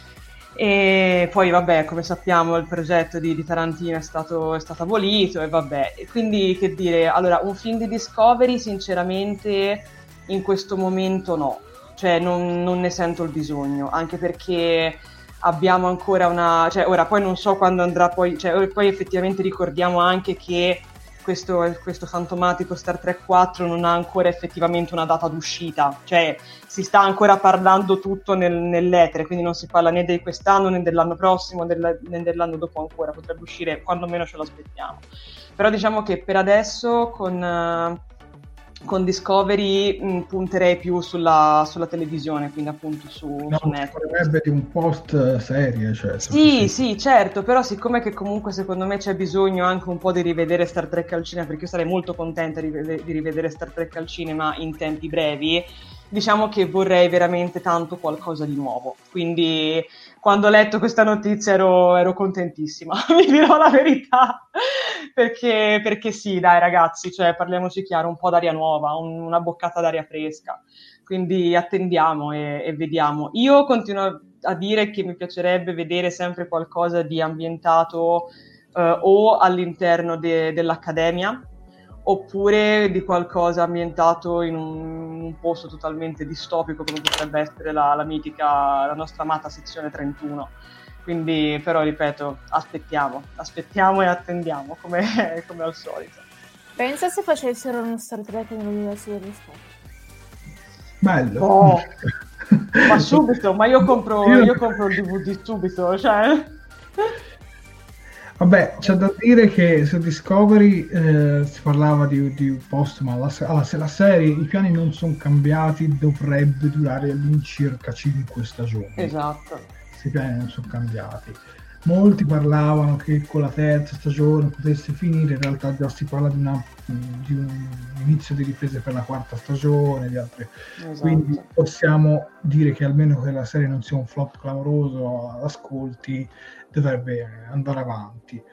E poi vabbè, come sappiamo il progetto di Tarantino è stato abolito e vabbè, e quindi che dire, allora un film di Discovery sinceramente in questo momento no, cioè non ne sento il bisogno, anche perché abbiamo ancora cioè ora poi non so quando andrà poi effettivamente ricordiamo anche che questo fantomatico Star Trek 4 non ha ancora effettivamente una data d'uscita, cioè si sta ancora parlando tutto nell'etere, quindi non si parla né di quest'anno né dell'anno prossimo né dell'anno dopo ancora, potrebbe uscire quando meno ce lo aspettiamo. Però diciamo che per adesso con Discovery punterei più sulla televisione, quindi appunto su Netflix. Parlerebbe di un post serie, cioè. Sì, certo, però siccome che comunque secondo me c'è bisogno anche un po' di rivedere Star Trek al cinema, perché io sarei molto contenta di rivedere Star Trek al cinema in tempi brevi, diciamo che vorrei veramente tanto qualcosa di nuovo, quindi quando ho letto questa notizia ero contentissima, vi dirò la verità, perché sì, dai ragazzi, cioè parliamoci chiaro, un po' d'aria nuova, una boccata d'aria fresca, quindi attendiamo e vediamo. Io continuo a dire che mi piacerebbe vedere sempre qualcosa di ambientato o all'interno dell'Accademia, oppure di qualcosa ambientato in un posto totalmente distopico come potrebbe essere la mitica, la nostra amata sezione 31. Quindi, però, ripeto, aspettiamo e attendiamo, come al solito. Pensa se facessero uno Star Trek nell'universo dello spazio. Bello. Oh, ma subito, ma io compro il DVD subito, cioè... Vabbè, c'è da dire che su Discovery si parlava di un post, ma se la serie, i piani non sono cambiati, dovrebbe durare all'incirca 5 stagioni. Esatto. I piani non sono cambiati. Molti parlavano che con la terza stagione potesse finire, in realtà già si parla di un inizio di riprese per la quarta stagione, di altre. Esatto. Quindi possiamo dire che almeno che la serie non sia un flop clamoroso ad ascolti, dovrebbe andare avanti.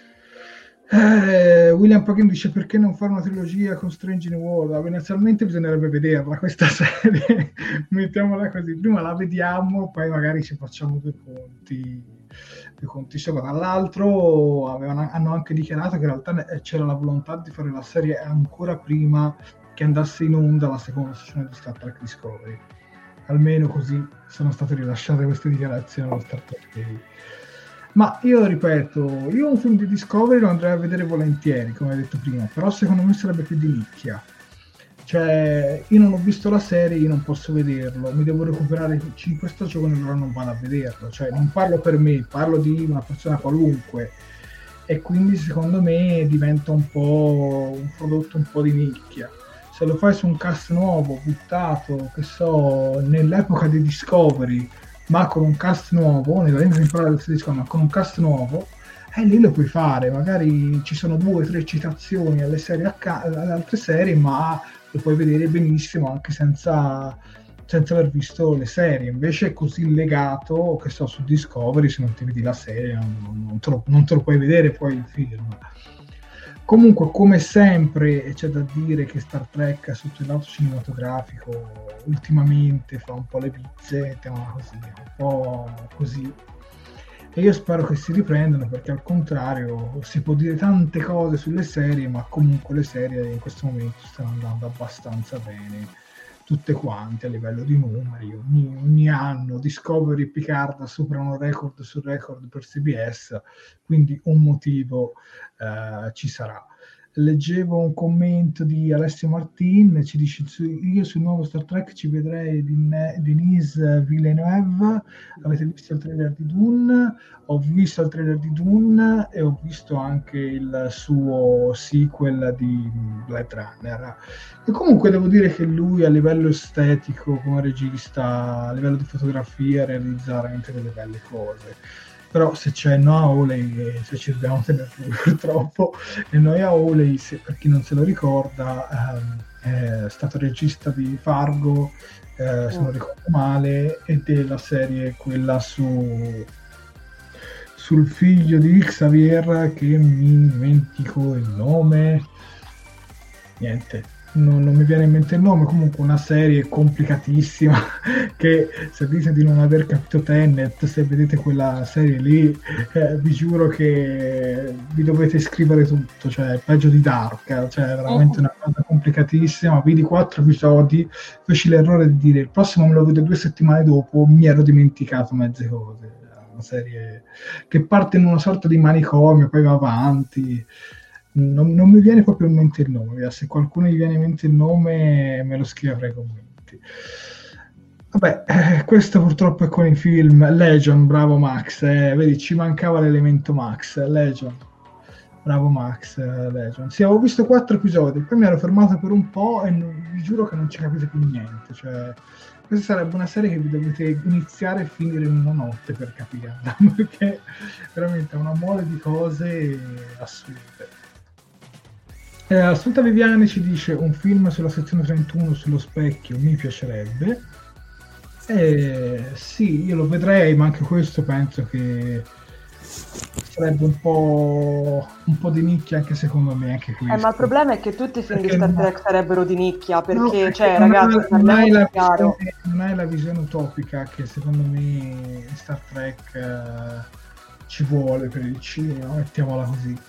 William Pagin dice: perché non fare una trilogia con Strange New World? Inizialmente bisognerebbe vederla questa serie, mettiamola così, prima la vediamo, poi magari ci facciamo due conti sopra. Dall'altro hanno anche dichiarato che in realtà c'era la volontà di fare la serie ancora prima che andasse in onda la seconda stagione di Star Trek Discovery, almeno così sono state rilasciate queste dichiarazioni allo Star Trek TV. Ma io ripeto, io un film di Discovery lo andrei a vedere volentieri, come ho detto prima, però secondo me sarebbe più di nicchia. Cioè, io non ho visto la serie, io non posso vederlo, mi devo recuperare 5 stagioni, allora non vado a vederlo. Cioè, non parlo per me, parlo di una persona qualunque. E quindi secondo me diventa un po' un prodotto un po' di nicchia. Se lo fai su un cast nuovo, buttato, che so, nell'epoca di Discovery, ma con un cast nuovo, nella lingua temporale del Discovery, ma con un cast nuovo, lì lo puoi fare. Magari ci sono 2 o 3 citazioni alle altre serie, ma lo puoi vedere benissimo anche senza aver visto le serie. Invece è così legato, che so, su Discovery, se non ti vedi la serie non te lo puoi vedere poi il film. Comunque, come sempre, c'è da dire che Star Trek sotto il lato cinematografico ultimamente fa un po' le bizze, mettiamola così, un po' così. E io spero che si riprendano, perché al contrario si può dire tante cose sulle serie, ma comunque le serie in questo momento stanno andando abbastanza bene, tutte quante a livello di numeri. Ogni anno Discovery e Picard superano record su record per CBS, quindi un motivo ci sarà. leggevo un commento di Alessio Martin, ci dice: io sul nuovo Star Trek ci vedrei Denis Villeneuve. Avete visto il trailer di Dune? Ho visto il trailer di Dune e ho visto anche il suo sequel di Blade Runner, e comunque devo dire che lui a livello estetico come regista, a livello di fotografia, realizza veramente delle belle cose. Però se c'è Noah Hawley, se ci dobbiamo tenere purtroppo, e Noah Hawley, per chi non se lo ricorda, è stato regista di Fargo, se non ricordo male, e della serie quella sul figlio di Xavier, che mi dimentico il nome, niente. Non mi viene in mente il nome, comunque una serie complicatissima che, se dite di non aver capito Tenet, se vedete quella serie lì, vi giuro che vi dovete scrivere tutto, cioè peggio di Dark, cioè veramente una cosa complicatissima. Vidi 4 episodi, feci l'errore di dire il prossimo me lo vedo 2 settimane dopo, mi ero dimenticato mezze cose. Una serie che parte in una sorta di manicomio, poi va avanti. Non mi viene proprio in mente il nome. Se qualcuno gli viene in mente il nome, me lo scrive fra i commenti. Vabbè, questo purtroppo è con i film. Legion, bravo Max, vedi, ci mancava l'elemento Max. Legion, bravo Max. Legion, sì, avevo visto 4 episodi, poi mi ero fermato per un po' e vi giuro che non ci capite più niente. Cioè, questa sarebbe una serie che vi dovete iniziare e finire in una notte per capirla, perché veramente è una mole di cose assurde. Assunta Viviani ci dice: un film sulla sezione 31 sullo specchio mi piacerebbe. Sì, io lo vedrei, ma anche questo penso che sarebbe un po' di nicchia, anche secondo me, anche questo. Ma il problema è che tutti i film di Star Trek sarebbero di nicchia, perché, no, cioè, ragazzi, non hai la visione utopica che secondo me Star Trek ci vuole per il cinema, mettiamola così.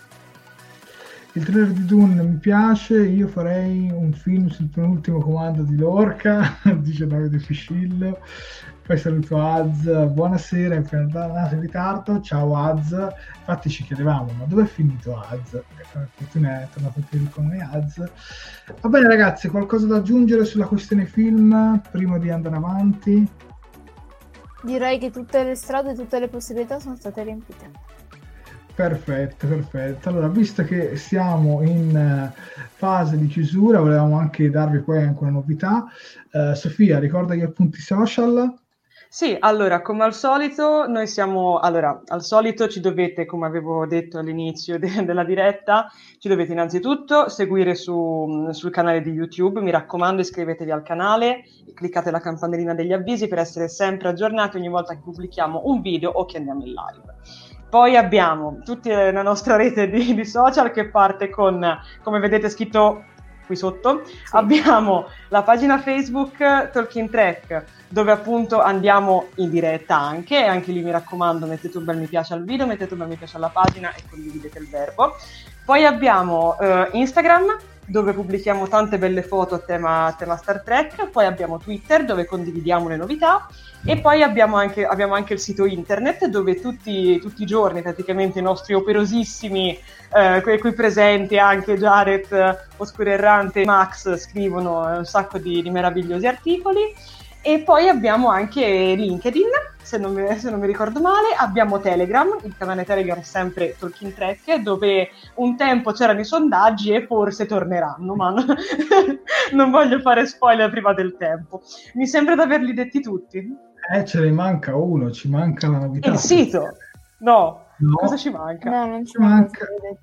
Il trailer di Dune mi piace, io farei un film sul penultimo comando di Lorca, dice Davide Fiscillo. Poi saluto Az, buonasera, è nato in ritardo, ciao Az. Infatti ci chiedevamo, ma dove è finito Az? Fortuna è tornato qui con me Az. Va bene ragazzi, qualcosa da aggiungere sulla questione film prima di andare avanti? Direi che tutte le strade, tutte le possibilità sono state riempite. Perfetto. Allora, visto che siamo in fase di chiusura, volevamo anche darvi poi anche una novità. Sofia, ricorda gli appunti social? Sì, allora, come al solito, noi siamo... Allora, al solito ci dovete, come avevo detto all'inizio della diretta, ci dovete innanzitutto seguire sul canale di YouTube, mi raccomando, iscrivetevi al canale, cliccate la campanellina degli avvisi per essere sempre aggiornati ogni volta che pubblichiamo un video o che andiamo in live. Poi abbiamo tutta la nostra rete di social che parte con, come vedete scritto qui sotto, sì. Abbiamo la pagina Facebook Talking Trek, dove appunto andiamo in diretta anche lì mi raccomando mettete un bel mi piace al video, mettete un bel mi piace alla pagina e condividete il verbo. Poi abbiamo Instagram, dove pubblichiamo tante belle foto a tema Star Trek, poi abbiamo Twitter dove condividiamo le novità e poi abbiamo anche il sito internet dove tutti i giorni praticamente i nostri operosissimi qui presenti anche Jared, Oscuro Errante e Max scrivono un sacco di meravigliosi articoli. E poi abbiamo anche LinkedIn, se non mi ricordo male, abbiamo Telegram, il canale Telegram sempre Talking Trek, dove un tempo c'erano i sondaggi e forse torneranno, ma non voglio fare spoiler prima del tempo. Mi sembra di averli detti tutti. Ce ne manca uno, ci manca la novità. Il sito? No. Cosa ci manca? No, non ci manca.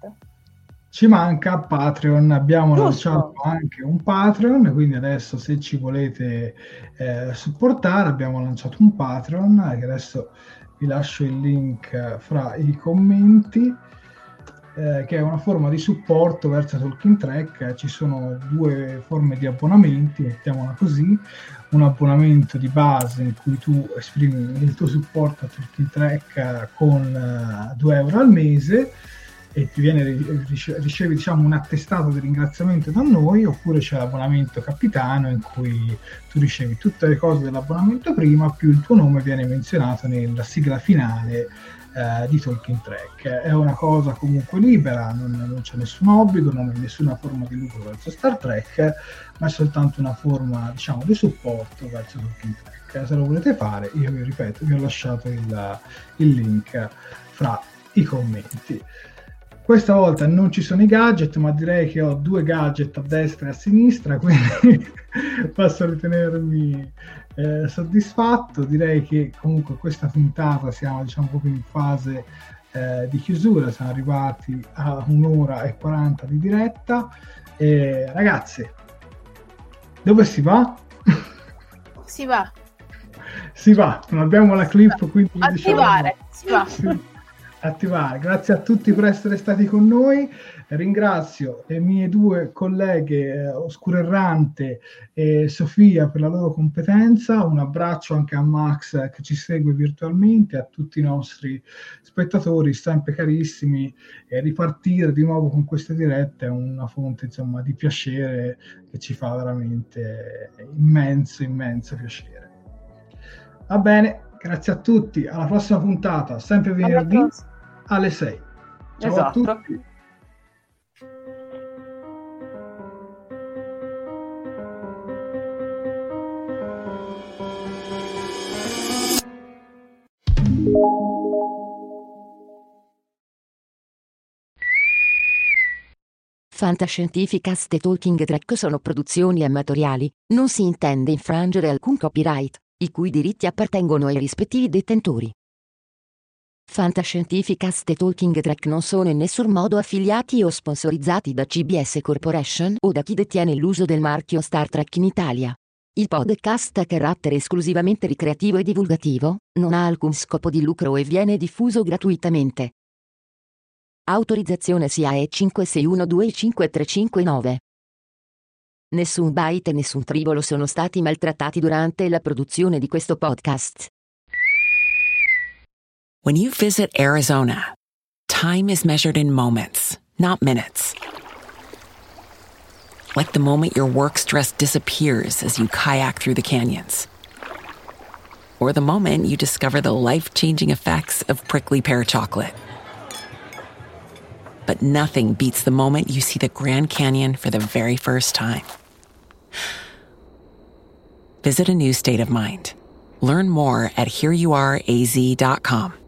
Ci manca Patreon, abbiamo lanciato anche un Patreon, quindi adesso se ci volete supportare abbiamo lanciato un Patreon, che adesso vi lascio il link fra i commenti, che è una forma di supporto verso Talking Trek. Ci sono 2 forme di abbonamenti, mettiamola così: un abbonamento di base in cui tu esprimi il tuo supporto a Talking Trek con 2 euro al mese, e ti ricevi diciamo un attestato di ringraziamento da noi, oppure c'è l'abbonamento capitano in cui tu ricevi tutte le cose dell'abbonamento prima, più il tuo nome viene menzionato nella sigla finale di Talking Track. È una cosa comunque libera, non c'è nessun obbligo, non è nessuna forma di lucro verso Star Trek, ma è soltanto una forma diciamo di supporto verso Talking Track. Se lo volete fare, io vi ripeto, vi ho lasciato il link fra i commenti. Questa volta non ci sono i gadget, ma direi che ho 2 gadget a destra e a sinistra, quindi posso ritenermi soddisfatto. Direi che comunque questa puntata siamo diciamo proprio in fase di chiusura, siamo arrivati a 1 ora e 40 di diretta. Ragazzi, dove si va? Si va. Si va, non abbiamo la clip, quindi attivare, diciamo, si va. Attivare. Grazie a tutti per essere stati con noi. Ringrazio le mie 2 colleghe Oscuro Errante e Sofia per la loro competenza. Un abbraccio anche a Max che ci segue virtualmente, a tutti i nostri spettatori sempre carissimi. Ripartire di nuovo con queste dirette è una fonte insomma di piacere che ci fa veramente immenso piacere. Va bene, grazie a tutti, alla prossima puntata, sempre venerdì alle 6. Ciao esatto. a tutti. Fantascientificast e Talking Track sono produzioni amatoriali, non si intende infrangere alcun copyright, i cui diritti appartengono ai rispettivi detentori. Fantascientificast e Talking Track non sono in nessun modo affiliati o sponsorizzati da CBS Corporation o da chi detiene l'uso del marchio Star Trek in Italia. Il podcast ha carattere esclusivamente ricreativo e divulgativo, non ha alcun scopo di lucro e viene diffuso gratuitamente. Autorizzazione SIAE 56125359. Nessun byte e nessun tribolo sono stati maltrattati durante la produzione di questo podcast. When you visit Arizona, time is measured in moments, not minutes. Like the moment your work stress disappears as you kayak through the canyons. Or the moment you discover the life-changing effects of prickly pear chocolate. But nothing beats the moment you see the Grand Canyon for the very first time. Visit a new state of mind. Learn more at hereyouareaz.com.